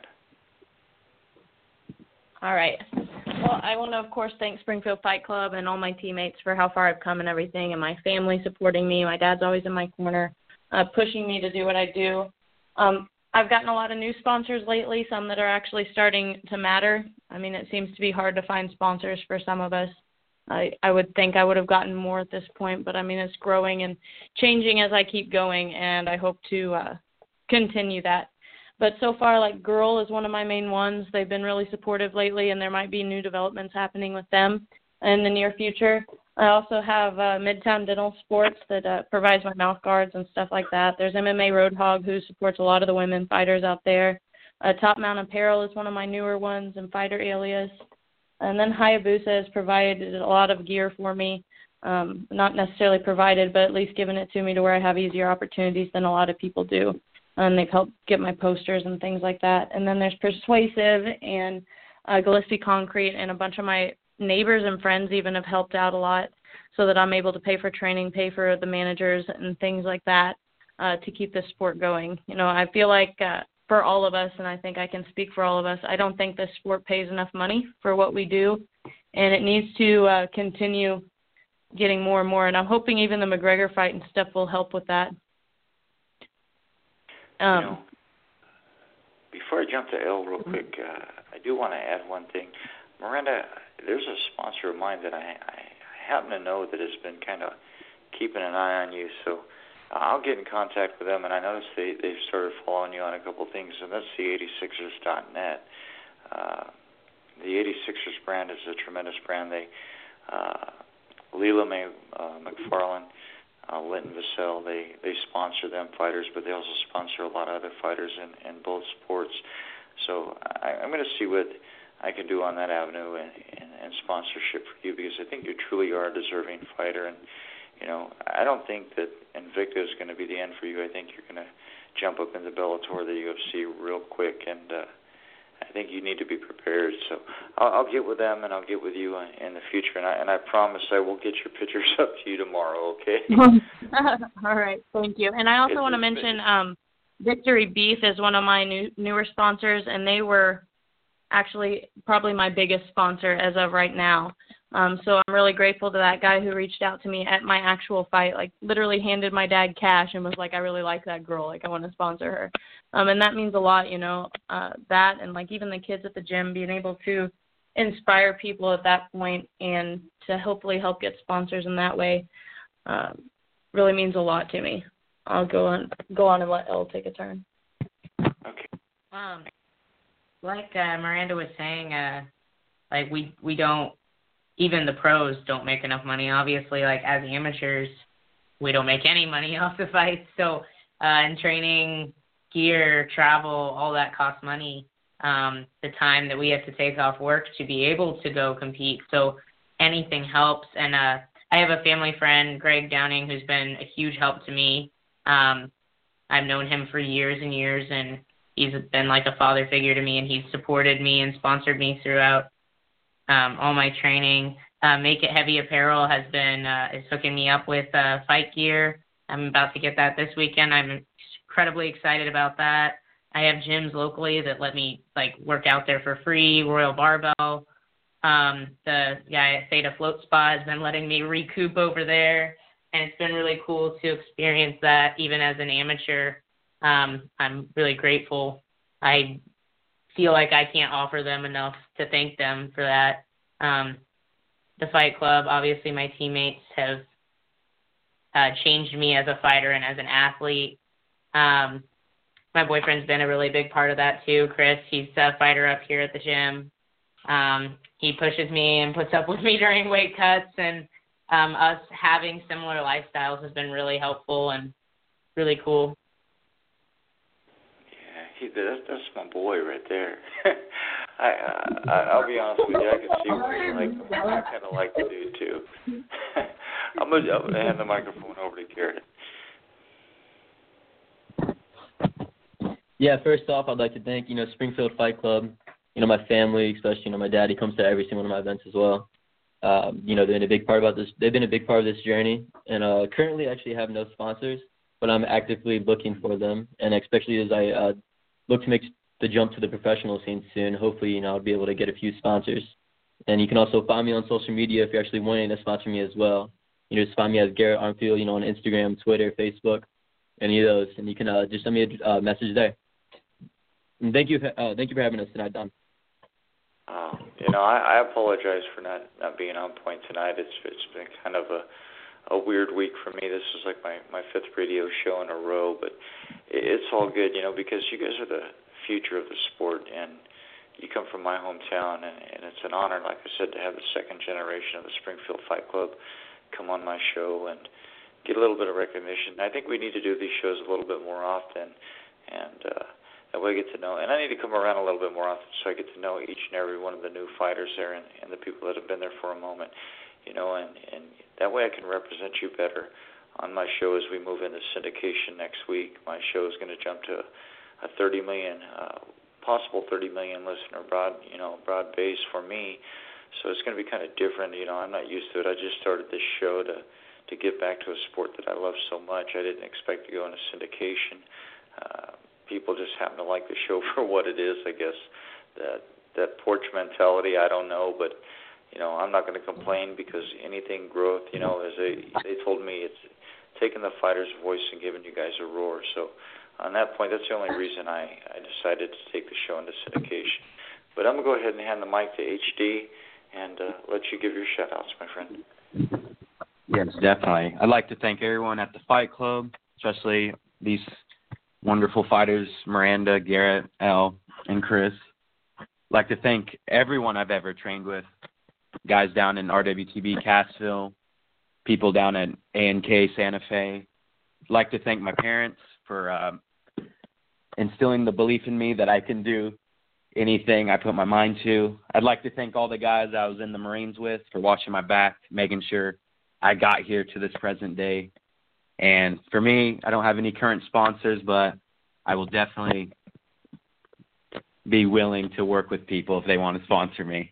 All right. Well, I want to, of course, thank Springfield Fight Club and all my teammates for how far I've come and everything, and my family supporting me. My dad's always in my corner, uh, pushing me to do what I do. Um, I've gotten a lot of new sponsors lately, some that are actually starting to matter. I mean, it seems to be hard to find sponsors for some of us. I, I would think I would have gotten more at this point, but, I mean, it's growing and changing as I keep going, and I hope to uh, continue that. But so far, like, Girl is one of my main ones. They've been really supportive lately, and there might be new developments happening with them in the near future. I also have uh, Midtown Dental Sports that uh, provides my mouth guards and stuff like that. There's M M A Roadhog, who supports a lot of the women fighters out there. Uh, Top Mount Apparel is one of my newer ones, and Fighter Alias. And then Hayabusa has provided a lot of gear for me. Um, not necessarily provided, but at least given it to me to where I have easier opportunities than a lot of people do. And they've helped get my posters and things like that. And then there's Persuasive and uh, Gillespie Concrete, and a bunch of my neighbors and friends even have helped out a lot so that I'm able to pay for training, pay for the managers and things like that uh, to keep this sport going. You know, I feel like uh, for all of us, and I think I can speak for all of us, I don't think this sport pays enough money for what we do, and it needs to uh, continue getting more and more. And I'm hoping even the McGregor fight and stuff will help with that. Um, you know, before I jump to Elle real quick, uh, I do want to add one thing. Miranda, there's a sponsor of mine that I, I happen to know that has been kind of keeping an eye on you, so I'll get in contact with them, and I noticed they, they've started following you on a couple things, and that's the eighty-sixers dot net. Uh, the eighty-sixers brand is a tremendous brand. They, uh, Leela May uh, McFarland, Uh, Linton Vassell, they, they sponsor them fighters, but they also sponsor a lot of other fighters in, in both sports. So I, I'm going to see what I can do on that avenue and, and, and sponsorship for you, because I think you truly are a deserving fighter. And, you know, I don't think that Invicta is going to be the end for you. I think you're going to jump up into Bellator, the U F C, real quick. And uh, I think you need to be prepared. So I'll, I'll get with them and I'll get with you in the future, and I and I promise I will get your pictures up to you tomorrow. Okay. All right, thank you. And I also It's want to just mention been- um, Victory Beef is one of my new, newer sponsors, and they were actually probably my biggest sponsor as of right now. Um, so I'm really grateful to that guy who reached out to me at my actual fight, like literally handed my dad cash and was like, I really like that girl, like I want to sponsor her. Um, and that means a lot, you know, uh, that and like even the kids at the gym being able to inspire people at that point and to hopefully help get sponsors in that way um, really means a lot to me. I'll go on, go on and let Elle take a turn. Okay. Um, like uh, Miranda was saying, uh, like we we don't, even the pros don't make enough money. Obviously, like as amateurs, we don't make any money off the fights. So, uh, and training, gear, travel, all that costs money. Um, the time that we have to take off work to be able to go compete. So anything helps. And uh, I have a family friend, Greg Downing, who's been a huge help to me. Um, I've known him for years and years, and he's been like a father figure to me, and he's supported me and sponsored me throughout um, all my training. Uh, Make It Heavy Apparel has been uh, is hooking me up with uh, fight gear. I'm about to get that this weekend. I'm incredibly excited about that. I have gyms locally that let me like work out there for free. Royal Barbell. Um, the guy at Theta Float Spa has been letting me recoup over there, and it's been really cool to experience that even as an amateur. Um, I'm really grateful. I feel like I can't offer them enough to thank them for that. Um, the Fight Club, obviously my teammates have uh, changed me as a fighter and as an athlete. Um, my boyfriend's been a really big part of that too, Chris. He's a fighter up here at the gym. Um, he pushes me and puts up with me during weight cuts, and um, us having similar lifestyles has been really helpful and really cool. Yeah, he, that's, that's my boy right there. I, I, I'll be honest with you, I can see where you like him. I kind of like the dude too. I'm going to hand the microphone over to Garrett. Yeah, first off, I'd like to thank, you know, Springfield Fight Club, you know, my family, especially, you know, my dad. He comes to every single one of my events as well. Um, you know, they've been a big part about this. They've been a big part of this journey, and uh, currently actually have no sponsors, but I'm actively looking for them, and especially as I uh, look to make the jump to the professional scene soon. Hopefully, you know, I'll be able to get a few sponsors. And you can also find me on social media if you're actually wanting to sponsor me as well. You know, just find me as Garrett Armfield, you know, on Instagram, Twitter, Facebook, any of those, and you can uh, just send me a uh, message there. And thank you, uh, thank you for having us tonight, Don. Um, you know, I, I apologize for not, not being on point tonight. It's it's been kind of a a weird week for me. This is like my, my fifth radio show in a row, but it, it's all good, you know, because you guys are the future of the sport, and you come from my hometown, and, and it's an honor, like I said, to have the second generation of the Springfield Fight Club come on my show and get a little bit of recognition. I think we need to do these shows a little bit more often, and uh, that way I get to know, and I need to come around a little bit more often so I get to know each and every one of the new fighters there and, and the people that have been there for a moment, you know, and, and that way I can represent you better on my show as we move into syndication next week. My show is going to jump to a thirty million, uh, possible thirty million listener broad, you know, broad base for me. So it's going to be kind of different. You know, I'm not used to it. I just started this show to to get back to a sport that I love so much. I didn't expect to go into syndication. Uh, people just happen to like the show for what it is, I guess. That that porch mentality, I don't know, but you know, I'm not going to complain because anything growth, you know, as they they told me, it's taking the fighter's voice and giving you guys a roar. So on that point, that's the only reason I, I decided to take the show into syndication. But I'm going to go ahead and hand the mic to H D and uh, let you give your shout-outs, my friend. Yes, definitely. I'd like to thank everyone at the Fight Club, especially these wonderful fighters, Miranda, Garrett, Elle, and Chris. I'd like to thank everyone I've ever trained with, guys down in R W T B Cassville, people down at A N K Santa Fe. I'd like to thank my parents for uh, instilling the belief in me that I can do anything I put my mind to. I'd like to thank all the guys I was in the Marines with for watching my back, making sure I got here to this present day. And for me, I don't have any current sponsors, but I will definitely be willing to work with people if they want to sponsor me.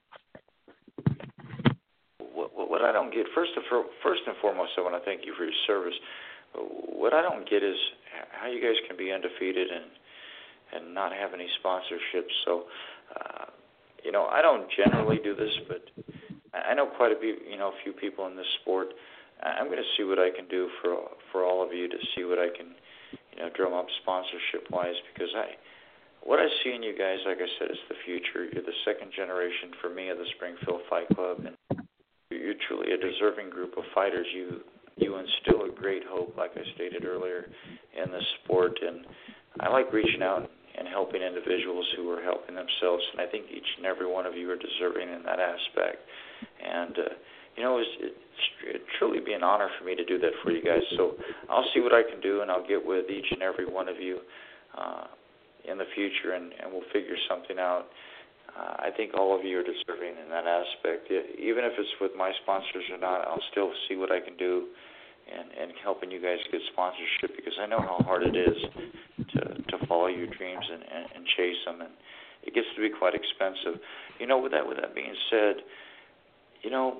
What, what I don't get, first and, for, first and foremost, I want to thank you for your service. What I don't get is how you guys can be undefeated and and not have any sponsorships. So, uh, you know, I don't generally do this, but I know quite a few, you know, a few people in this sport. I'm going to see what I can do for for all of you to see what I can, you know, drum up sponsorship-wise, because I, what I see in you guys, like I said, is the future. You're the second generation for me of the Springfield Fight Club, and you're truly a deserving group of fighters. You you instill a great hope, like I stated earlier, in the sport, and I like reaching out and helping individuals who are helping themselves, and I think each and every one of you are deserving in that aspect. And, uh, you know, it's, it's, it'd truly be an honor for me to do that for you guys. So I'll see what I can do, and I'll get with each and every one of you uh, in the future, and, and we'll figure something out. Uh, I think all of you are deserving in that aspect. Even if it's with my sponsors or not, I'll still see what I can do and, and helping you guys get sponsorship, because I know how hard it is to, to follow your dreams and, and, and chase them, and it gets to be quite expensive. You know, with that with that being said, you know,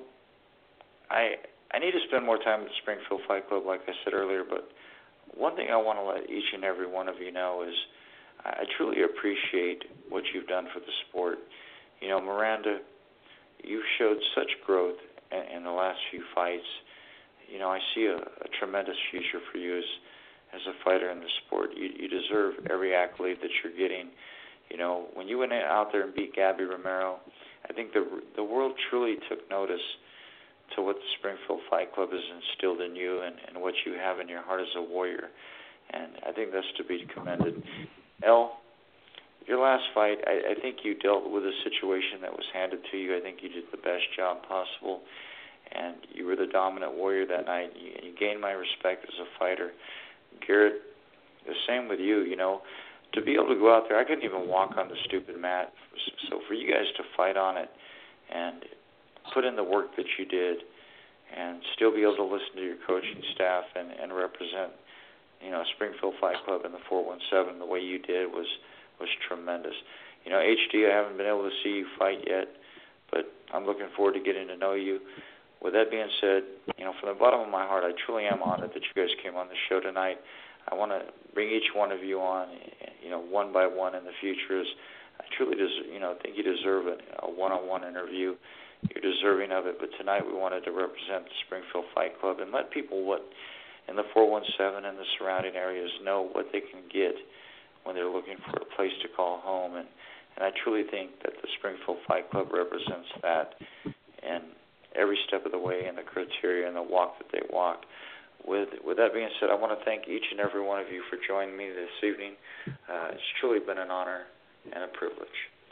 I I need to spend more time at the Springfield Fight Club, like I said earlier, but one thing I want to let each and every one of you know is I truly appreciate what you've done for the sport. You know, Miranda, you've showed such growth in, in the last few fights. You know, I see a, a tremendous future for you as as a fighter in the sport. You, you deserve every accolade that you're getting. You know, when you went out there and beat Gabby Romero, I think the the world truly took notice to what the Springfield Fight Club has instilled in you and, and what you have in your heart as a warrior. And I think that's to be commended. El, your last fight, I, I think you dealt with a situation that was handed to you. I think you did the best job possible, and you were the dominant warrior that night. You, you gained my respect as a fighter. Garrett, the same with you. You know, to be able to go out there, I couldn't even walk on the stupid mat. So for you guys to fight on it and put in the work that you did and still be able to listen to your coaching staff and, and represent, you know, Springfield Fight Club in the four one seven the way you did was was tremendous. You know, H D, I haven't been able to see you fight yet, but I'm looking forward to getting to know you. With that being said, you know, from the bottom of my heart, I truly am honored that you guys came on the show tonight. I want to bring each one of you on, you know, one by one in the future. As I truly, des- you know, think you deserve a, a one-on-one interview. You're deserving of it. But tonight we wanted to represent the Springfield Fight Club and let people what in the four one seven and the surrounding areas know what they can get when they're looking for a place to call home. And, and I truly think that the Springfield Fight Club represents that in every step of the way, and the criteria and the walk that they walk. With with that being said, I want to thank each and every one of you for joining me this evening. Uh, it's truly been an honor and a privilege.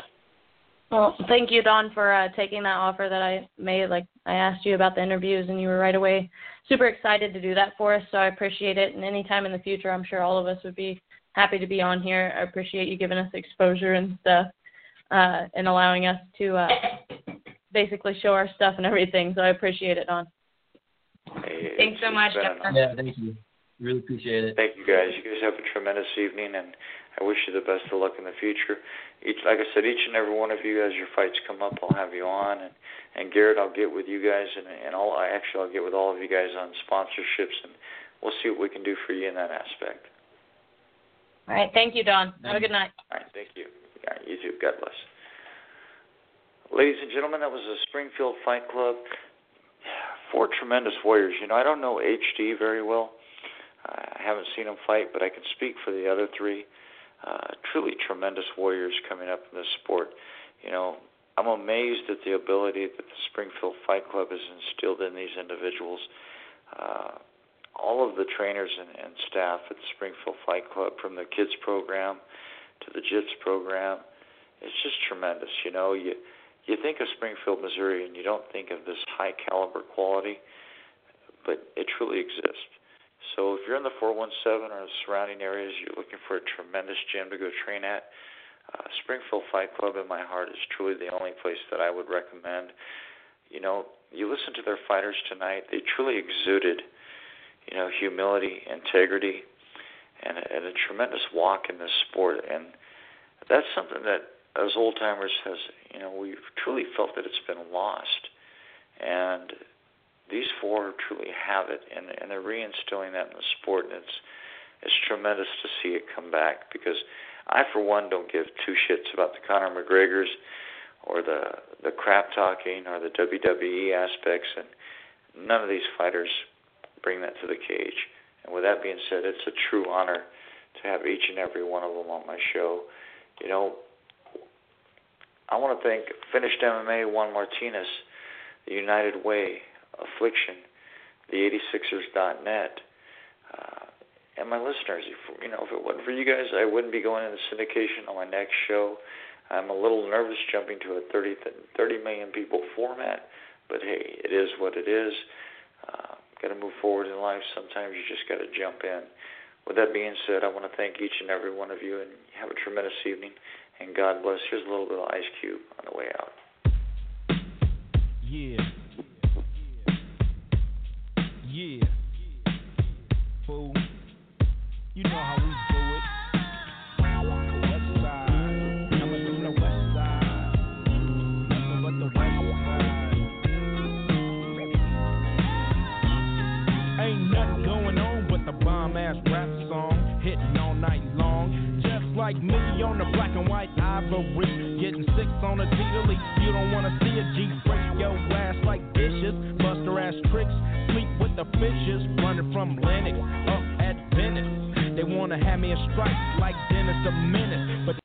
Well, thank you, Don, for uh, taking that offer that I made. Like, I asked you about the interviews, and you were right away super excited to do that for us, so I appreciate it. And any time in the future, I'm sure all of us would be happy to be on here. I appreciate you giving us exposure and stuff uh, and allowing us to uh, basically show our stuff and everything, so I appreciate it, Don. Hey, Thanks so much, Don. Yeah, thank you. Really appreciate it. Thank you, guys. You guys have a tremendous evening, and I wish you the best of luck in the future. Each, like I said, each and every one of you, as your fights come up, I'll have you on. And, and Garrett, I'll get with you guys, and, and all, actually I'll get with all of you guys on sponsorships, and we'll see what we can do for you in that aspect. All right. Thank you, Don. Have a good night. All right. Thank you. All right, you too. God bless. Ladies and gentlemen, that was the Springfield Fight Club. Four tremendous warriors. You know, I don't know H D very well. I haven't seen him fight, but I can speak for the other three. Uh, truly tremendous warriors coming up in this sport. You know, I'm amazed at the ability that the Springfield Fight Club has instilled in these individuals. Uh, all of the trainers and, and staff at the Springfield Fight Club, from the kids program to the J I T S program, it's just tremendous. You know, you you think of Springfield, Missouri, and you don't think of this high caliber quality, but it truly exists. So if you're in the four one seven or the surrounding areas, you're looking for a tremendous gym to go train at, uh, Springfield Fight Club in my heart is truly the only place that I would recommend. You know, you listen to their fighters tonight, they truly exuded, you know, humility, integrity, and a, and a tremendous walk in this sport. And that's something that as old timers, has you know we've truly felt that it's been lost, and these four truly have it, and, and they're reinstilling that in the sport, and it's it's tremendous to see it come back, because I, for one, don't give two shits about the Conor McGregors or the the crap talking or the W W E aspects, and none of these fighters bring that to the cage. And with that being said, it's a true honor to have each and every one of them on my show. You know, I want to thank Finished M M A, Juan Martinez, the United Way, Affliction, the eighty-sixers dot net, uh, and my listeners. If, you know, if it wasn't for you guys, I wouldn't be going into syndication on my next show. I'm a little nervous jumping to a thirty, thirty million people format, but hey, it is what it is. Uh, got to move forward in life. Sometimes you just got to jump in. With that being said, I want to thank each and every one of you, and have a tremendous evening, and God bless. Here's a little bit of Ice Cube on the way out. Yeah. Yeah. Fool. You know how we do it. West side. Coming from the west side. Nothing but the west side. Ain't nothing going on but the bomb-ass rap song. Hitting all night long. Just like me on the black and white ivory. Getting six on a T-Leaf. You don't want to see a G break your ass like dishes. Buster ass tricks. Sleep with the fishes. Running from Lennox up at Venice. They wanna have me in stripes like Dennis the Menace, but